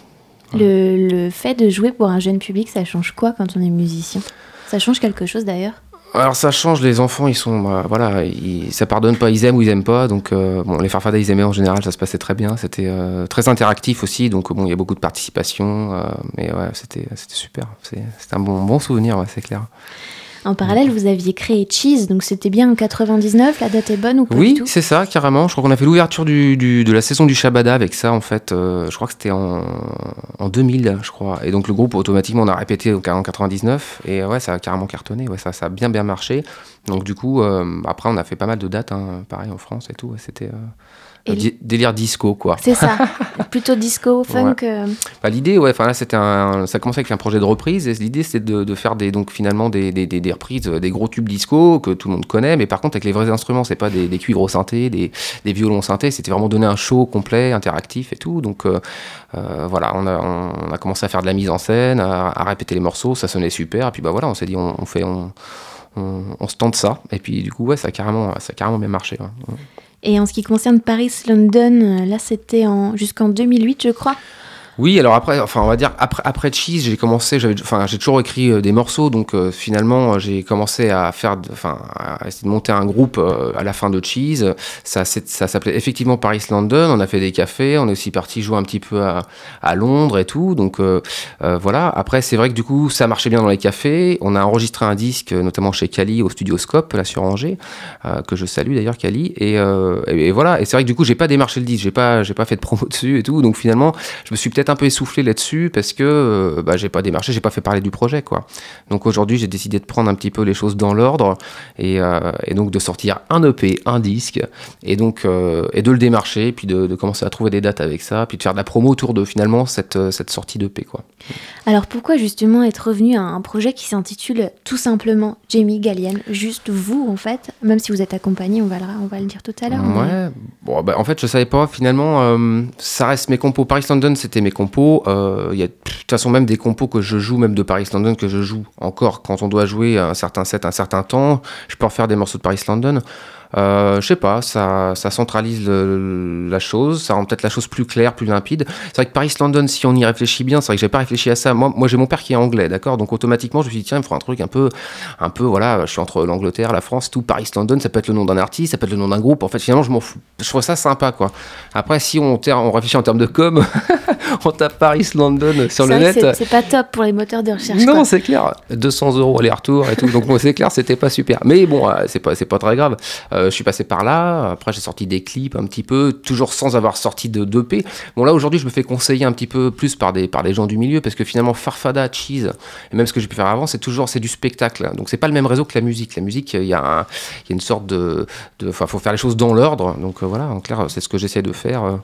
Le, le fait de jouer pour un jeune public, ça change quoi quand on est musicien ? Ça change quelque chose d'ailleurs ? Alors ça change, les enfants, ils sont, bah, voilà, ils, ça pardonne pas, ils aiment ou ils aiment pas, donc euh, bon, les Farfada, ils aimaient en général, ça se passait très bien, c'était euh, très interactif aussi, donc bon, il y a beaucoup de participation, euh, mais ouais, c'était, c'était super, c'est, c'était un bon, bon souvenir, ouais, c'est clair. En parallèle, vous aviez créé Cheese, donc c'était bien en quatre-vingt-dix-neuf, la date est bonne ou pas oui, du tout ? C'est ça, carrément. Je crois qu'on a fait l'ouverture du, du, de la saison du Shabada avec ça, en fait. Euh, je crois que c'était en, en deux mille, je crois. Et donc le groupe, automatiquement, on a répété en quatre-vingt-dix-neuf. Et ouais, ça a carrément cartonné. Ouais, ça, ça a bien, bien marché. Donc du coup, euh, après, on a fait pas mal de dates, hein, pareil, en France et tout. Ouais, c'était... Euh... Et D- délire disco, quoi. C'est ça, plutôt disco, funk. Ouais. Euh... Bah, l'idée, ouais, enfin là, c'était un, ça commençait avec un projet de reprise, et l'idée, c'était de, de faire des, donc finalement des, des, des, des reprises, des gros tubes disco que tout le monde connaît, mais par contre avec les vrais instruments, c'est pas des, des cuivres au synthé, des, des violons synthé, c'était vraiment donner un show complet, interactif et tout. Donc euh, euh, voilà, on a, on a commencé à faire de la mise en scène, à, à répéter les morceaux, ça sonnait super, et puis bah voilà, on s'est dit, on, on fait, on, on, on se tente ça, et puis du coup, ouais, ça a carrément, ça a carrément bien marché. Ouais. Et en ce qui concerne Paris London, là c'était en, jusqu'en deux mille huit, je crois. Oui, alors après, enfin on va dire après après Cheese, j'ai commencé, j'avais, enfin j'ai toujours écrit euh, des morceaux, donc euh, finalement euh, j'ai commencé à faire, enfin à essayer de monter un groupe euh, à la fin de Cheese. Ça, c'est, ça s'appelait effectivement Paris London. On a fait des cafés, on est aussi parti jouer un petit peu à, à Londres et tout. Donc euh, euh, voilà. Après c'est vrai que du coup ça marchait bien dans les cafés. On a enregistré un disque, notamment chez Cali au Studio Scope là sur Angers, euh, que je salue d'ailleurs Cali. Et, euh, et, et voilà. Et c'est vrai que du coup j'ai pas démarché le disque, j'ai pas j'ai pas fait de promo dessus et tout. Donc finalement je me suis peut-être un peu essoufflé là-dessus parce que euh, bah, j'ai pas démarché, j'ai pas fait parler du projet, quoi. Donc aujourd'hui j'ai décidé de prendre un petit peu les choses dans l'ordre et, euh, et donc de sortir un E P, un disque et donc euh, et de le démarcher, puis de, de commencer à trouver des dates avec ça, puis de faire de la promo autour de finalement cette, cette sortie d'E P, quoi. Alors pourquoi justement être revenu à un projet qui s'intitule tout simplement Jamie Gallien, juste vous en fait, même si vous êtes accompagné, on va le, on va le dire tout à l'heure. Ouais, mais... bon, bah, en fait je savais pas finalement, euh, ça reste mes compos. Paris London c'était mes compos. Il euh, y a de toute façon même des compos que je joue, même de Paris London, que je joue encore quand on doit jouer un certain set, un certain temps. Je peux refaire des morceaux de Paris London. Euh, je sais pas, ça, ça centralise le, la chose, ça rend peut-être la chose plus claire, plus limpide. C'est vrai que Paris London, si on y réfléchit bien, c'est vrai que j'ai pas réfléchi à ça. Moi, moi j'ai mon père qui est anglais, d'accord, donc automatiquement je me suis dit tiens, il me faut un truc un peu, un peu, voilà, je suis entre l'Angleterre, la France, tout. Paris London, ça peut être le nom d'un artiste, ça peut être le nom d'un groupe. En fait, finalement, je m'en fous. Je trouve ça sympa, quoi. Après, si on, ter- on réfléchit en termes de com, on tape Paris London sur c'est le net. C'est, c'est pas top pour les moteurs de recherche. Non, quoi. c'est clair. deux cents euros aller-retour et tout. Donc moi, c'est clair, c'était pas super. Mais bon, euh, c'est pas, c'est pas très grave. Euh, je suis passé par là. Après, j'ai sorti des clips un petit peu, toujours sans avoir sorti de d'E P. Bon, là, aujourd'hui, je me fais conseiller un petit peu plus par des, par des gens du milieu, parce que finalement, Farfada, Cheese, et même ce que j'ai pu faire avant, c'est toujours, c'est du spectacle. Donc, c'est pas le même réseau que la musique. La musique, il y a, un, il y a une sorte de, de, enfin, faut faire les choses dans l'ordre. Donc, euh, voilà, en clair, c'est ce que j'essaie de faire. Euh...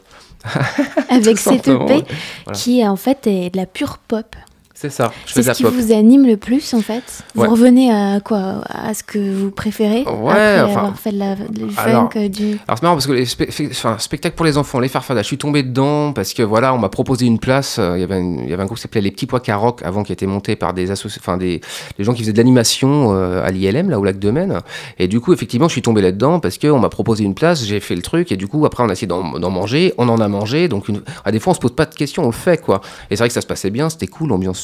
Avec cette E P, voilà. Qui, en fait, est de la pure pop. C'est ça, je c'est fais de la ce qui pop. vous anime le plus en fait. Vous ouais. revenez à quoi, à ce que vous préférez ouais, après enfin, avoir fait de la, du alors, funk, du. Alors c'est marrant parce que les spe- enfin, spectacles pour les enfants, les Farfada, je suis tombé dedans parce que voilà, on m'a proposé une place. Il y avait, une, il y avait un groupe qui s'appelait les Petits Pois Caroc avant, qui était monté par des associ- enfin des, des gens qui faisaient de l'animation euh, à l'I L M là au Lac de Maine. Et du coup effectivement, je suis tombé là-dedans parce que on m'a proposé une place, j'ai fait le truc et du coup après on a essayé d'en, d'en manger, on en a mangé. Donc une, à des fois on se pose pas de questions, on le fait quoi. Et c'est vrai que ça se passait bien, c'était cool, ambiance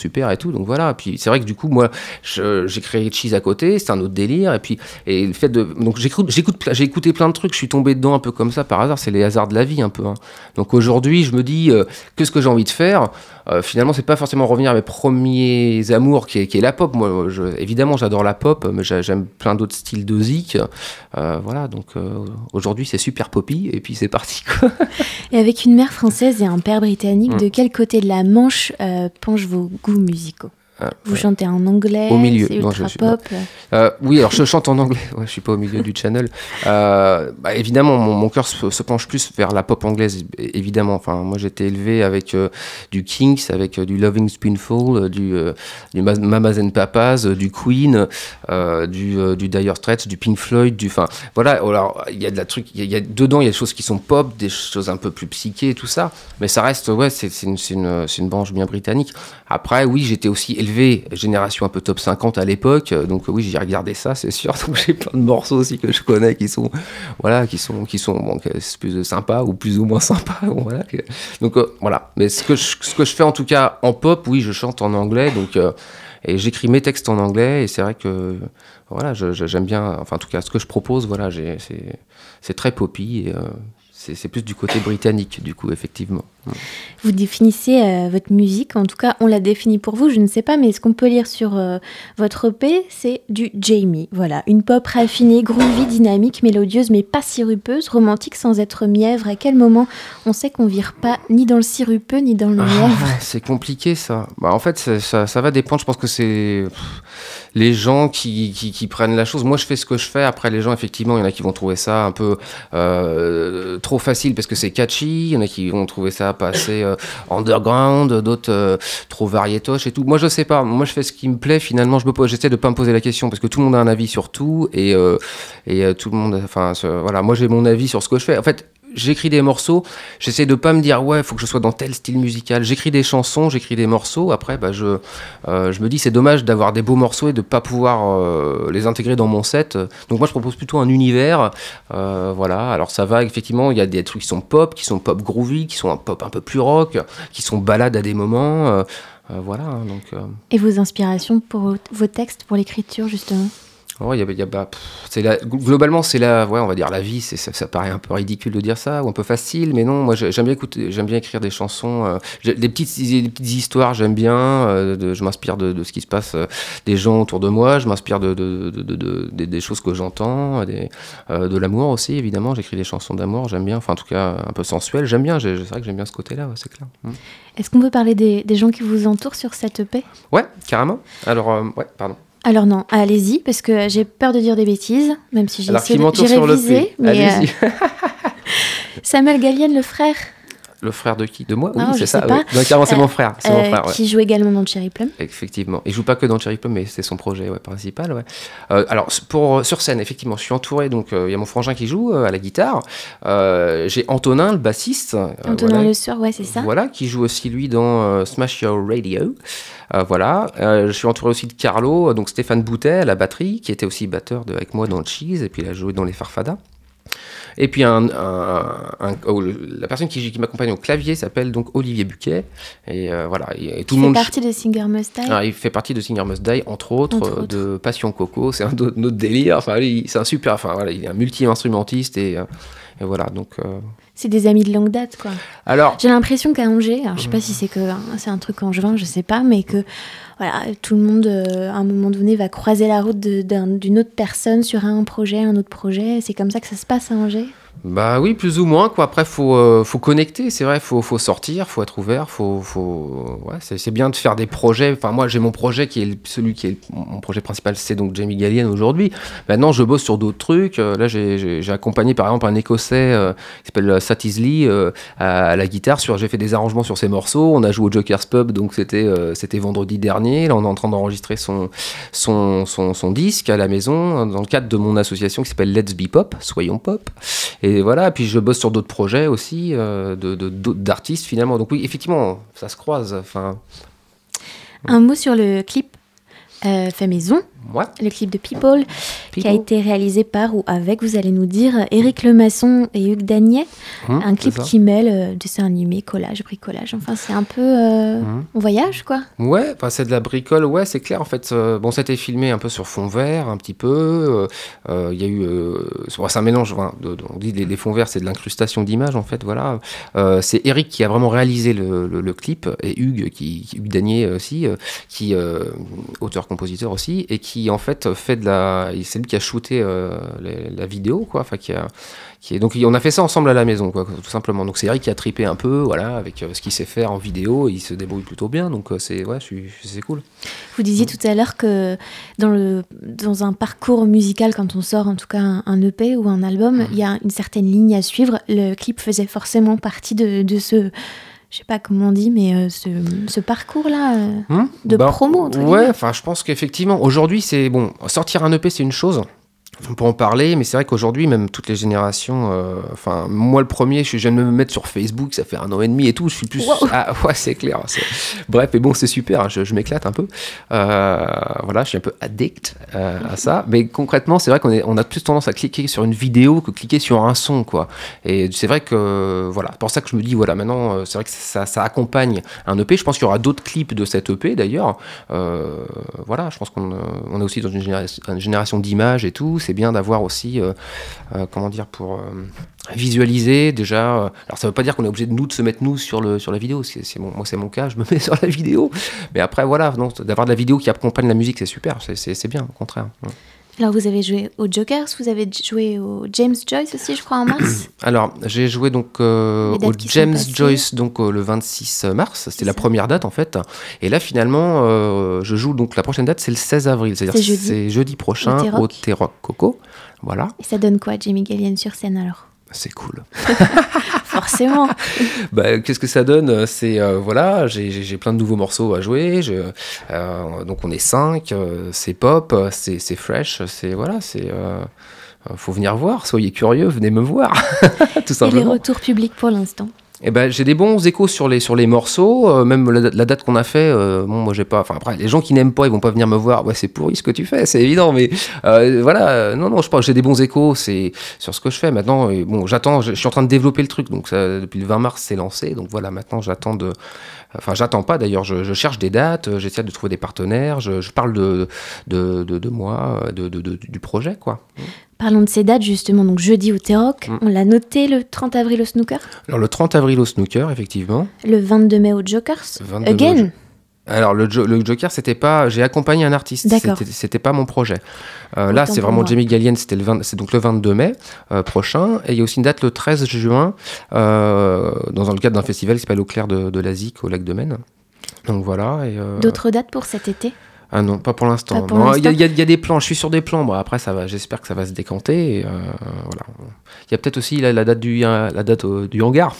super et tout. Donc voilà. Puis c'est vrai que du coup, moi, je, j'ai créé Cheese à côté, c'est un autre délire. Et puis, et le fait de. Donc j'écoute, j'écoute, j'ai écouté plein de trucs, je suis tombé dedans un peu comme ça par hasard, c'est les hasards de la vie un peu. Hein. Donc aujourd'hui, je me dis, euh, qu'est-ce que j'ai envie de faire ? Euh, finalement, c'est pas forcément revenir à mes premiers amours, qui est, qui est la pop. Moi, je, évidemment, j'adore la pop, mais j'aime plein d'autres styles de zik. Euh, voilà, donc euh, aujourd'hui, c'est super poppy, et puis c'est parti, quoi. Et avec une mère française et un père britannique, Mm. de quel côté de la Manche euh, penchent vos goûts musicaux ? Euh, Vous ouais. chantez en anglais, Au milieu. c'est Non, ultra je suis- pop. Euh, oui, alors je chante en anglais. Ouais, je suis pas au milieu du channel. Euh, bah, évidemment, mon, mon cœur se, se penche plus vers la pop anglaise, é- évidemment. Enfin, moi, j'étais élevé avec euh, du Kinks, avec euh, du Loving Spoonful, euh, du, euh, du Ma- Mamas and Papas, euh, du Queen, euh, du, euh, du Dire Straits, du Pink Floyd, du. Enfin, voilà. Alors, il y a de la truc. Il y a, il y a dedans, il y a des choses qui sont pop, des choses un peu plus psyché et tout ça. Mais ça reste, ouais, c'est c'est une, c'est une, c'est une branche bien britannique. Après, oui, j'étais aussi élevé génération un peu top cinquante à l'époque, donc oui, j'ai regardé ça, c'est sûr. Donc j'ai plein de morceaux aussi que je connais qui sont, voilà, qui sont, qui sont bon, c'est plus sympas ou plus ou moins sympas. Bon, voilà. Donc euh, voilà. Mais ce que je, ce que je fais en tout cas en pop, oui, je chante en anglais, donc euh, et j'écris mes textes en anglais, et c'est vrai que voilà, je, je, j'aime bien, enfin en tout cas ce que je propose, voilà, j'ai, c'est, c'est très poppy. Et, euh, C'est, c'est plus du côté britannique, du coup, effectivement. Vous définissez euh, votre musique, en tout cas, on l'a définie pour vous, je ne sais pas, mais ce qu'on peut lire sur euh, votre E P, c'est du Jamie. Voilà, une pop raffinée, groovy, dynamique, mélodieuse, mais pas sirupeuse, romantique sans être mièvre. À quel moment on sait qu'on vire pas ni dans le sirupeux, ni dans le mièvre ? Ah, c'est compliqué, ça. Bah, en fait, ça, ça, ça va dépendre. Je pense que c'est pff, les gens qui, qui, qui prennent la chose. Moi, je fais ce que je fais. Après, les gens, effectivement, il y en a qui vont trouver ça un peu euh, trop facile parce que c'est catchy. Il y en a qui vont trouver ça pas assez euh, underground, d'autres euh, trop variétoches et tout. Moi, je sais pas. Moi, je fais ce qui me plaît. Finalement, je me pose, j'essaie de pas me poser la question parce que tout le monde a un avis sur tout et, euh, et euh, tout le monde. Enfin, voilà. Moi, j'ai mon avis sur ce que je fais. En fait. J'écris des morceaux, j'essaie de pas me dire ouais, faut que je sois dans tel style musical. J'écris des chansons, j'écris des morceaux. Après, bah, je, euh, je me dis c'est dommage d'avoir des beaux morceaux et de pas pouvoir euh, les intégrer dans mon set. Donc moi, je propose plutôt un univers. Euh, voilà. Alors ça va effectivement, il y a des trucs qui sont pop, qui sont pop groovy, qui sont un pop un peu plus rock, qui sont balades à des moments. Euh, euh, voilà. Donc. Euh... Et vos inspirations pour vos textes, pour l'écriture justement ? Oh, y a, y a, bah, pff, c'est la, globalement, c'est la, ouais, on va dire la vie. C'est, ça, ça paraît un peu ridicule de dire ça, ou un peu facile, mais non. Moi, j'aime bien écouter, j'aime bien écrire des chansons, euh, des petites, des petites histoires. J'aime bien. Euh, de, je m'inspire de, de ce qui se passe, euh, des gens autour de moi. Je m'inspire de, de, de, de, de, de des choses que j'entends, des, euh, de l'amour aussi, évidemment. J'écris des chansons d'amour. J'aime bien. Enfin, en tout cas, un peu sensuelles. J'aime bien. J'ai, c'est vrai que j'aime bien ce côté-là. Ouais, c'est clair. Mmh. Est-ce qu'on peut parler des, des gens qui vous entourent sur cette E P ? Ouais, carrément. Alors, euh, ouais, pardon. Alors non, allez-y, parce que j'ai peur de dire des bêtises, même si j'ai Alors, essayé qui de m'entoure j'ai sur le révisé, P. mais Allez-y. euh, Samuel Gallienne, le frère, Le frère de qui ? De moi ? Oui, Ah, je c'est ça. sais pas. Oui. Donc, clairement, c'est Euh, mon frère. C'est euh, mon frère, ouais. qui joue également dans Cherry Plum. Effectivement. Il joue pas que dans Cherry Plum, mais c'est son projet ouais, principal. Ouais. Euh, alors, pour, sur scène, effectivement, je suis entouré. Donc, il euh, y a mon frangin qui joue euh, à la guitare. Euh, j'ai Antonin, le bassiste. Euh, Antonin voilà, Le Sueur, ouais, c'est ça. Voilà, qui joue aussi, lui, dans euh, Smash Your Radio. Euh, voilà. Euh, je suis entouré aussi de Carlo, donc Stéphane Boutet à la batterie, qui était aussi batteur de, avec moi dans Cheese, et puis il a joué dans les Farfadas. Et puis un, un, un, oh, la personne qui, qui m'accompagne au clavier s'appelle donc Olivier Buquet. Et euh, voilà, et, et tout il le monde. fait partie de Singer Must Die. Ah, il fait partie de Singer Must Die, entre autres, Entre euh, autres. de Passion Coco. C'est un autre, autre délire. Enfin, lui, c'est un super. Enfin, voilà, il est un multi-instrumentiste et, euh, et voilà. Donc. Euh... C'est des amis de longue date, quoi. Alors. J'ai l'impression qu'à Angers, alors je sais pas si c'est que hein, c'est un truc angevin, je sais pas, mais que voilà, tout le monde, euh, à un moment donné, va croiser la route de, d'un, d'une autre personne sur un projet, un autre projet. C'est comme ça que ça se passe à Angers. Bah oui, plus ou moins, quoi. Après, faut, euh, faut connecter, c'est vrai, faut, faut sortir, faut être ouvert, faut, faut... Ouais, c'est, c'est bien de faire des projets. Enfin, moi, j'ai mon projet qui est celui qui est mon projet principal, c'est donc Jamie Gallienne aujourd'hui. Maintenant, je bosse sur d'autres trucs. Euh, là, j'ai, j'ai, j'ai accompagné, par exemple, un Écossais euh, qui s'appelle Satisley euh, à, à la guitare. Sur, j'ai fait des arrangements sur ses morceaux. On a joué au Joker's Pub, donc c'était, euh, c'était vendredi dernier. Là, on est en train d'enregistrer son, son, son, son disque à la maison dans le cadre de mon association qui s'appelle Let's Be Pop, Soyons Pop. Et voilà, puis je bosse sur d'autres projets aussi, euh, de, de, d'artistes finalement. Donc oui, effectivement, ça se croise. Enfin... Un mot sur le clip euh, fait maison, ouais. le clip de People, qui a été réalisé par ou avec, vous allez nous dire, Éric Lemasson et Hugues Dagnier. Hum, un clip qui mêle euh, dessin animé, collage, bricolage. Enfin, c'est un peu... Euh, hum. On voyage, quoi. Ouais, bah, c'est de la bricole, ouais, c'est clair. En fait, euh, bon, ça a été filmé un peu sur fond vert, un petit peu. Il euh, euh, y a eu... Euh, c'est un mélange, enfin, de, de, on dit les, les fonds verts, c'est de l'incrustation d'images, en fait, voilà. Euh, c'est Éric qui a vraiment réalisé le, le, le clip, et Hugues, qui, Hugues Dagnier aussi, euh, qui euh, auteur-compositeur aussi, et qui, en fait, fait de la... C'est lui qui a shooté euh, les, la vidéo, quoi, enfin, qui a... Qui est, donc on a fait ça ensemble à la maison, quoi, tout simplement. Donc c'est Eric qui a tripé un peu, voilà, avec euh, ce qu'il sait faire en vidéo, il se débrouille plutôt bien, donc euh, c'est ouais, c'est cool. Vous disiez tout à l'heure que dans le dans un parcours musical, quand on sort en tout cas un, un E P ou un album, il mmh. y a une certaine ligne à suivre. Le clip faisait forcément partie de, de ce, je sais pas comment on dit, mais euh, ce, ce parcours-là euh, mmh. de bah, promo. Entre ouais, enfin, je pense qu'effectivement, aujourd'hui, c'est bon, sortir un E P, c'est une chose. On peut en parler, mais c'est vrai qu'aujourd'hui, même toutes les générations, euh, enfin, moi le premier, je viens de me mettre sur Facebook, ça fait un an et demi et tout, je suis plus... Wow. Ah ouais, c'est clair. Bref, mais bon, c'est super, je, je m'éclate un peu. Euh, voilà, je suis un peu addict euh, à ça. Mais concrètement, c'est vrai qu'on est, on a plus tendance à cliquer sur une vidéo que cliquer sur un son, quoi. Et c'est vrai que, voilà, c'est pour ça que je me dis, voilà, maintenant, c'est vrai que ça, ça accompagne un E P. Je pense qu'il y aura d'autres clips de cet E P, d'ailleurs. Euh, voilà, je pense qu'on on est aussi dans une génération, une génération d'images et tout. C'est bien d'avoir aussi, euh, euh, comment dire, pour euh, visualiser déjà. Euh, alors ça veut pas dire qu'on est obligé de nous de se mettre nous sur le sur la vidéo. C'est, c'est mon, moi c'est mon cas, je me mets sur la vidéo. Mais après voilà, non, d'avoir de la vidéo qui accompagne la musique, c'est super, c'est, c'est, c'est bien, au contraire. Ouais. Alors vous avez joué aux Jokers, vous avez joué au James Joyce aussi, je crois, en mars. Alors j'ai joué donc euh, au James Joyce donc euh, le vingt-six mars, c'était c'est la ça. première date en fait. Et là finalement, euh, je joue donc la prochaine date, c'est le seize avril, c'est-à-dire c'est jeudi, c'est jeudi prochain au T-Rock Coco. Voilà. Et ça donne quoi, Jamie Gallienne sur scène alors? C'est cool. Forcément. Bah, qu'est-ce que ça donne? C'est euh, voilà, j'ai, j'ai plein de nouveaux morceaux à jouer. Je, euh, donc on est cinq. Euh, c'est pop, c'est, c'est fresh. C'est voilà, c'est. Euh, faut venir voir. Soyez curieux, venez me voir. Tout simplement. Et les retours publics pour l'instant? Eh ben, j'ai des bons échos sur les, sur les morceaux, euh, même la, la date qu'on a fait, euh, bon, moi j'ai pas, enfin après, les gens qui n'aiment pas, ils vont pas venir me voir, ouais, c'est pourri ce que tu fais, c'est évident, mais euh, voilà, euh, non, non, je pense que j'ai des bons échos, c'est sur ce que je fais maintenant, et bon, j'attends, je, je suis en train de développer le truc, donc ça, depuis le vingt mars, c'est lancé, donc voilà, maintenant j'attends de, enfin, j'attends pas d'ailleurs, je, je cherche des dates, j'essaie de trouver des partenaires, je, je parle de, de, de, de moi, de, de, de, du projet, quoi. Parlons de ces dates justement, donc jeudi au T-Rock, mm. on l'a noté le trente avril au Snooker. Alors le trente avril au Snooker, effectivement. Le vingt-deux mai au Jokers. Again. Mai au... Alors le, jo- le Joker, c'était pas, j'ai accompagné un artiste, D'accord. C'était, c'était pas mon projet. Euh, là, c'est vraiment Jamie Gallienne, c'était le vingt, c'est donc le vingt-deux mai euh, prochain, et il y a aussi une date le treize juin euh, dans le cadre d'un festival qui s'appelle Au Clair de, de l'Azik au lac de Maine. Donc voilà. Et, euh... D'autres dates pour cet été? Ah non, pas pour l'instant. Il y, y, y a des plans, je suis sur des plans. Bon, après, ça va, j'espère que ça va se décanter. Et, euh, voilà. Il y a peut-être aussi la, la date, du, la date euh, du hangar.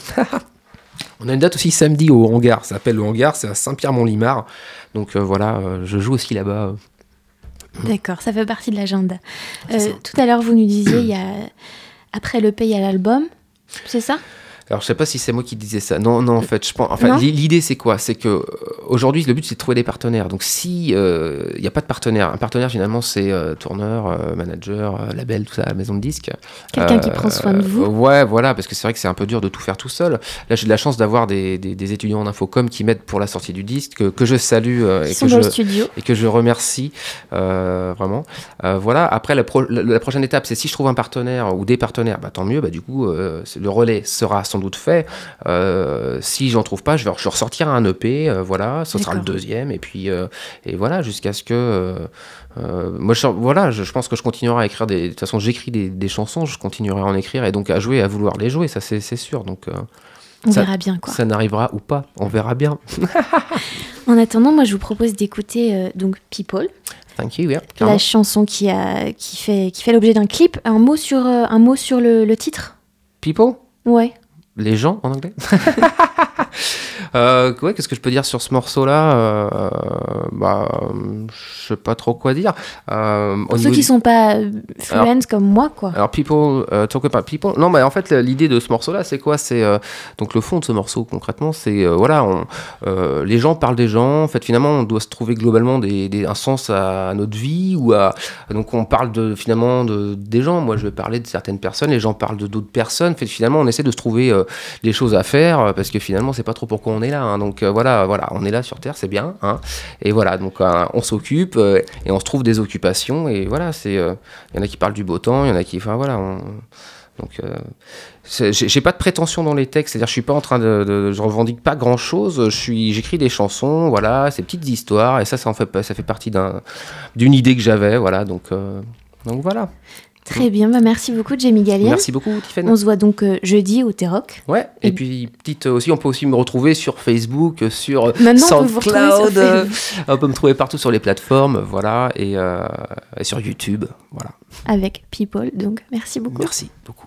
On a une date aussi samedi au hangar. Ça s'appelle le hangar, c'est à Saint-Pierre-Mont-Limard. Donc euh, voilà, euh, je joue aussi là-bas. D'accord, ça fait partie de l'agenda. Euh, tout à l'heure, vous nous disiez, il y a... après l'E P, il y a l'album. C'est ça ? Alors, je sais pas si c'est moi qui disais ça. Non, non, en fait, je pense. Enfin, l'idée, c'est quoi? C'est que euh, aujourd'hui, le but, c'est de trouver des partenaires. Donc, si il euh, n'y a pas de partenaire, un partenaire, finalement, c'est euh, tourneur, euh, manager, euh, label, tout ça, maison de disques. Quelqu'un euh, qui prend soin de vous. Euh, ouais, voilà, parce que c'est vrai que c'est un peu dur de tout faire tout seul. Là, j'ai de la chance d'avoir des, des, des étudiants en infocom qui m'aident pour la sortie du disque, que, que je salue euh, et, que je, studio. et que je remercie euh, vraiment. Euh, voilà. Après, la, pro- la, la prochaine étape, c'est si je trouve un partenaire ou des partenaires, bah, tant mieux. Bah, du coup, euh, le relais sera sans doute fait. Euh, si j'en trouve pas, je vais, je vais ressortir un E P, euh, voilà, ce D'accord. sera le deuxième, et puis euh, et voilà, jusqu'à ce que euh, euh, moi, je, voilà, je, je pense que je continuerai à écrire des, de toute façon, j'écris des, des chansons, je continuerai à en écrire et donc à jouer, à vouloir les jouer, ça c'est, c'est sûr. Donc euh, on ça, verra bien quoi. Ça n'arrivera ou pas, on verra bien. En attendant, moi je vous propose d'écouter euh, donc People. Thank you, yeah, la chanson qui a qui fait qui fait l'objet d'un clip. Un mot sur euh, un mot sur le, le titre. People. Ouais. Les gens en anglais. euh, ouais, qu'est-ce que je peux dire sur ce morceau-là euh, bah, je sais pas trop quoi dire. Euh, Pour ceux qui ne sont pas fluents alors, comme moi, quoi. Alors, people, uh, talk about people. Non, mais en fait, l'idée de ce morceau-là, c'est quoi ? C'est euh, donc le fond de ce morceau, concrètement, c'est euh, voilà, on, euh, les gens parlent des gens. En fait, finalement, on doit se trouver globalement des, des, un sens à, à notre vie ou à. Donc, on parle de finalement de, des gens. Moi, je vais parler de certaines personnes. Les gens parlent de d'autres personnes. En fait, finalement, on essaie de se trouver euh, des choses à faire parce que finalement, c'est pas trop pourquoi on est là. Hein. Donc, euh, voilà, voilà, on est là sur Terre, c'est bien. Hein. Et voilà, donc euh, on s'occupe euh, et on se trouve des occupations et voilà, c'est il euh, y en a qui parlent du beau temps, il y en a qui, enfin voilà, on, donc euh, j'ai, j'ai pas de prétention dans les textes, c'est-à-dire je suis pas en train de, de je revendique pas grand-chose, je suis, j'écris des chansons, voilà, ces petites histoires et ça, ça en fait, ça fait partie d'un, d'une idée que j'avais, voilà, donc euh, donc voilà. Très bien, bah merci beaucoup Jamie Gallienne. Merci beaucoup Tiffany. On se voit donc euh, jeudi au T-Rock. Ouais, et, et puis petite aussi, on peut aussi me retrouver sur Facebook, sur Maintenant, SoundCloud, on, on peut me trouver partout sur les plateformes, voilà, et, euh, et sur YouTube, voilà. Avec People, donc merci beaucoup. Merci beaucoup.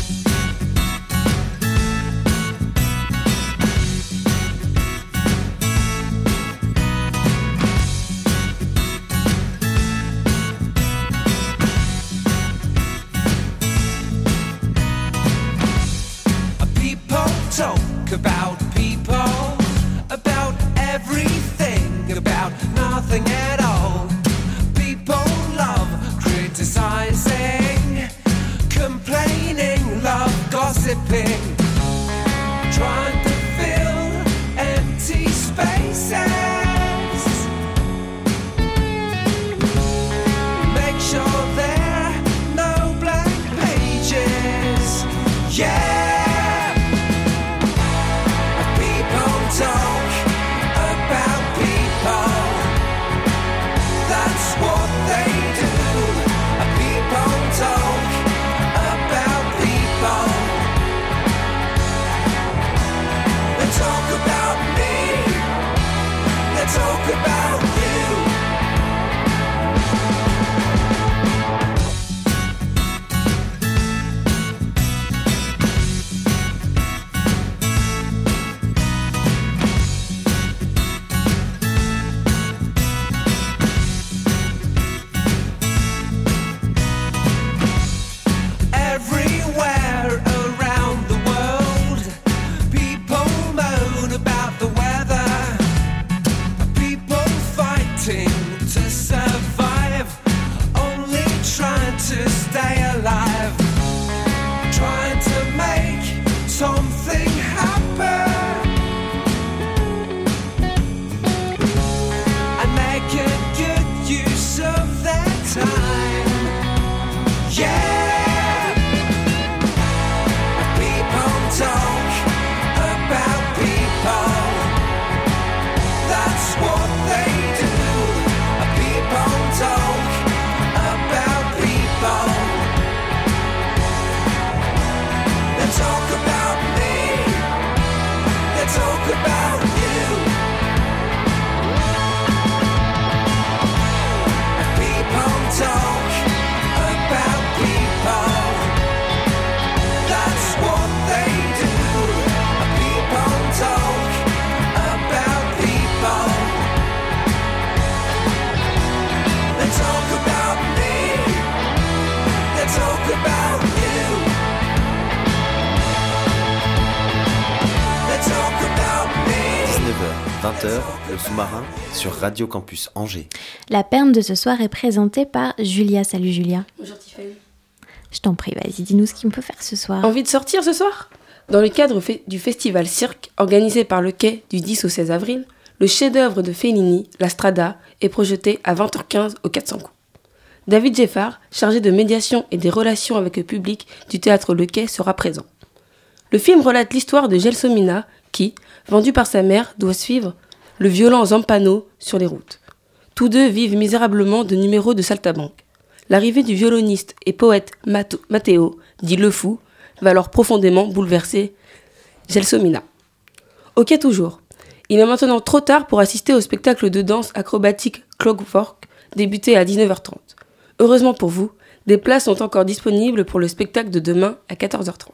Talk about people, about everything, about nothing at all. People love criticizing, complaining, love gossiping, trying to fill empty spaces. Make sure there are no blank pages. Yeah. Talk about people, that's what they do. People talk about people. They talk about me, they talk about you. vingt heures, le sous-marin sur Radio Campus Angers. La perme de ce soir est présentée par Julia. Salut Julia. Bonjour Tiffany. Je t'en prie, vas-y, dis-nous ce qu'on peut faire ce soir. Envie de sortir ce soir ? Dans le cadre du festival Cirque, organisé par le Quai du dix au seize avril, le chef-d'œuvre de Fellini, La Strada, est projeté à vingt heures quinze au quatre cents coups. David Geffard, chargé de médiation et des relations avec le public du théâtre Le Quai, sera présent. Le film relate l'histoire de Gelsomina qui, vendu par sa mère, doit suivre le violent Zampano sur les routes. Tous deux vivent misérablement de numéros de saltabanque. L'arrivée du violoniste et poète Mato- Matteo, dit Le Fou, va alors profondément bouleverser Gelsomina. Ok toujours. Il est maintenant trop tard pour assister au spectacle de danse acrobatique Clockwork, débuté à dix-neuf heures trente. Heureusement pour vous, des places sont encore disponibles pour le spectacle de demain à quatorze heures trente.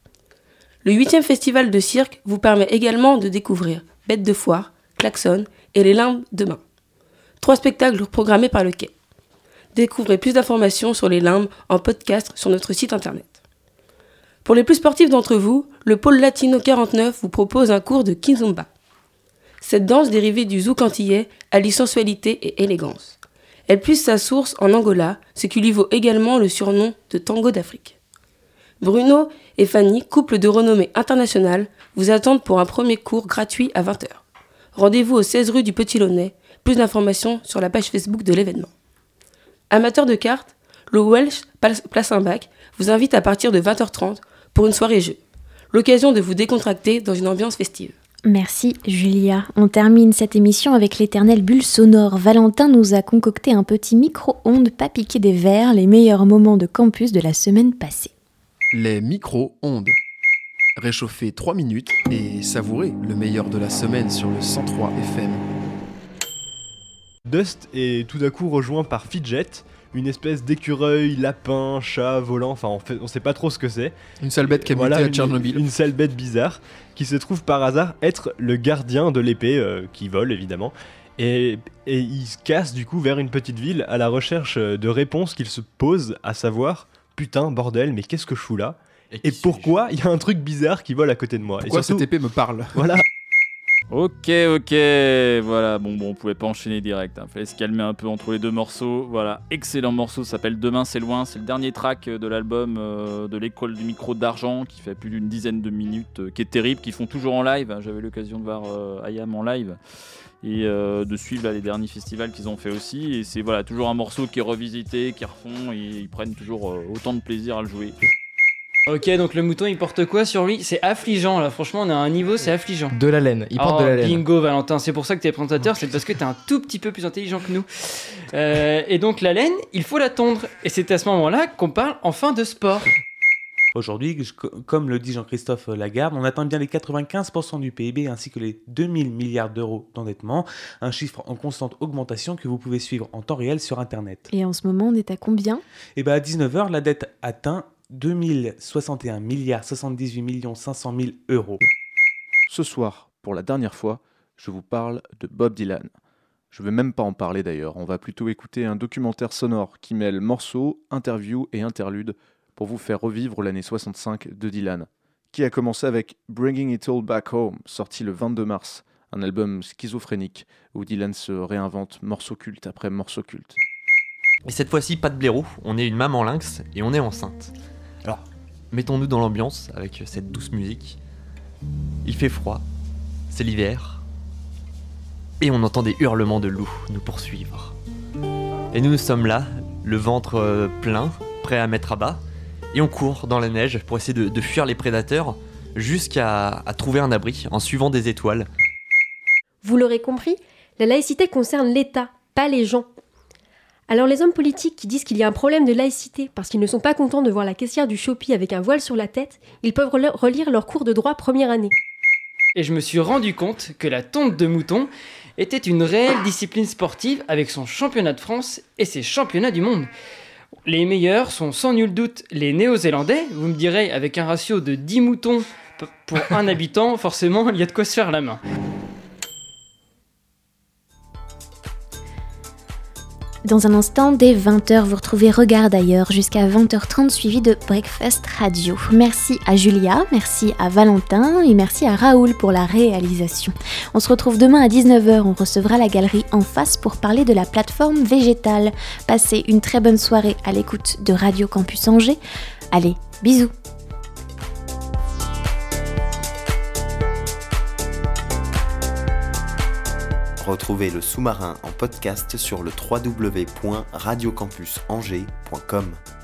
Le huitième festival de cirque vous permet également de découvrir Bêtes de foire, Klaxon et les limbes de main. Trois spectacles programmés par le quai. Découvrez plus d'informations sur les limbes en podcast sur notre site internet. Pour les plus sportifs d'entre vous, le pôle Latino quarante-neuf vous propose un cours de Kizomba. Cette danse dérivée du zouk antillais allie sensualité et élégance. Elle puise sa source en Angola, ce qui lui vaut également le surnom de Tango d'Afrique. Bruno et Fanny, couple de renommée internationale, vous attendent pour un premier cours gratuit à vingt heures. Rendez-vous au seize rue du Petit Launay. Plus d'informations sur la page Facebook de l'événement. Amateurs de cartes, le Welsh Place-un-Bac vous invite à partir de vingt heures trente pour une soirée jeu. L'occasion de vous décontracter dans une ambiance festive. Merci Julia. On termine cette émission avec l'éternelle bulle sonore. Valentin nous a concocté un petit micro-ondes pas piqué des verres, les meilleurs moments de campus de la semaine passée. Les micro-ondes. Réchauffez trois minutes et savourez le meilleur de la semaine sur le cent trois F M. Dust est tout à coup rejoint par Fidget, une espèce d'écureuil, lapin, chat, volant, enfin on, fait, on sait pas trop ce que c'est. Une sale bête qui a voilà, muté à une, Tchernobyl. Une sale bête bizarre, qui se trouve par hasard être le gardien de l'épée, euh, qui vole évidemment. Et, et il se casse du coup vers une petite ville à la recherche de réponses qu'il se pose, à savoir, putain, bordel, mais qu'est-ce que je fous là ? Et, et pourquoi il y a un truc bizarre qui vole à côté de moi ? Pourquoi et surtout, cette épée me parle ? Voilà. Ok, ok, voilà, bon, bon, on pouvait pas enchaîner direct, hein. Fallait se calmer un peu entre les deux morceaux, voilà, excellent morceau, ça s'appelle Demain c'est loin, c'est le dernier track de l'album euh, de l'école du micro d'argent, qui fait plus d'une dizaine de minutes, euh, qui est terrible, qui font toujours en live, hein. J'avais l'occasion de voir euh, Ayam en live, et euh, de suivre là, les derniers festivals qu'ils ont fait aussi, et c'est voilà, toujours un morceau qui est revisité, qui refont, et ils prennent toujours euh, autant de plaisir à le jouer. Ok, donc le mouton il porte quoi sur lui ? C'est affligeant là, franchement on est à un niveau, c'est affligeant. De la laine, il porte oh, de la laine. Bingo Valentin, c'est pour ça que t'es présentateur, c'est parce que t'es un tout petit peu plus intelligent que nous. Euh, et donc la laine, il faut la tondre. Et c'est à ce moment-là qu'on parle enfin de sport. Aujourd'hui, je, comme le dit Jean-Christophe Lagarde, on atteint bien les quatre-vingt-quinze pour cent du P I B ainsi que les deux mille milliards d'euros d'endettement, un chiffre en constante augmentation que vous pouvez suivre en temps réel sur Internet. Et en ce moment, on est à combien ? Et bien à dix-neuf heures, la dette atteint deux mille soixante et un milliards soixante-dix-huit millions cinq cent mille euros. Ce soir, pour la dernière fois, je vous parle de Bob Dylan. Je ne vais même pas en parler d'ailleurs, on va plutôt écouter un documentaire sonore qui mêle morceaux, interviews et interludes pour vous faire revivre l'année soixante-cinq de Dylan, qui a commencé avec Bringing It All Back Home, sorti le vingt-deux mars, un album schizophrénique où Dylan se réinvente morceau culte après morceau culte. Et cette fois-ci, pas de blaireau, on est une maman lynx et on est enceinte. Alors, mettons-nous dans l'ambiance avec cette douce musique. Il fait froid, c'est l'hiver, et on entend des hurlements de loups nous poursuivre. Et nous, nous sommes là, le ventre plein, prêt à mettre à bas, et on court dans la neige pour essayer de, de fuir les prédateurs, jusqu'à à trouver un abri en suivant des étoiles. Vous l'aurez compris, la laïcité concerne l'État, pas les gens. Alors les hommes politiques qui disent qu'il y a un problème de laïcité parce qu'ils ne sont pas contents de voir la caissière du Shopee avec un voile sur la tête, ils peuvent relire leur cours de droit première année. Et je me suis rendu compte que la tonte de mouton était une réelle discipline sportive avec son championnat de France et ses championnats du monde. Les meilleurs sont sans nul doute les Néo-Zélandais, vous me direz, avec un ratio de dix moutons pour un habitant, forcément il y a de quoi se faire la main. Dans un instant, dès vingt heures, vous retrouvez Regard d'ailleurs jusqu'à vingt heures trente suivi de Breakfast Radio. Merci à Julia, merci à Valentin et merci à Raoul pour la réalisation. On se retrouve demain à dix-neuf heures, on recevra la galerie En Face pour parler de la plateforme végétale. Passez une très bonne soirée à l'écoute de Radio Campus Angers. Allez, bisous. Retrouvez le sous-marin en podcast sur le w w w point radio campus angers point com.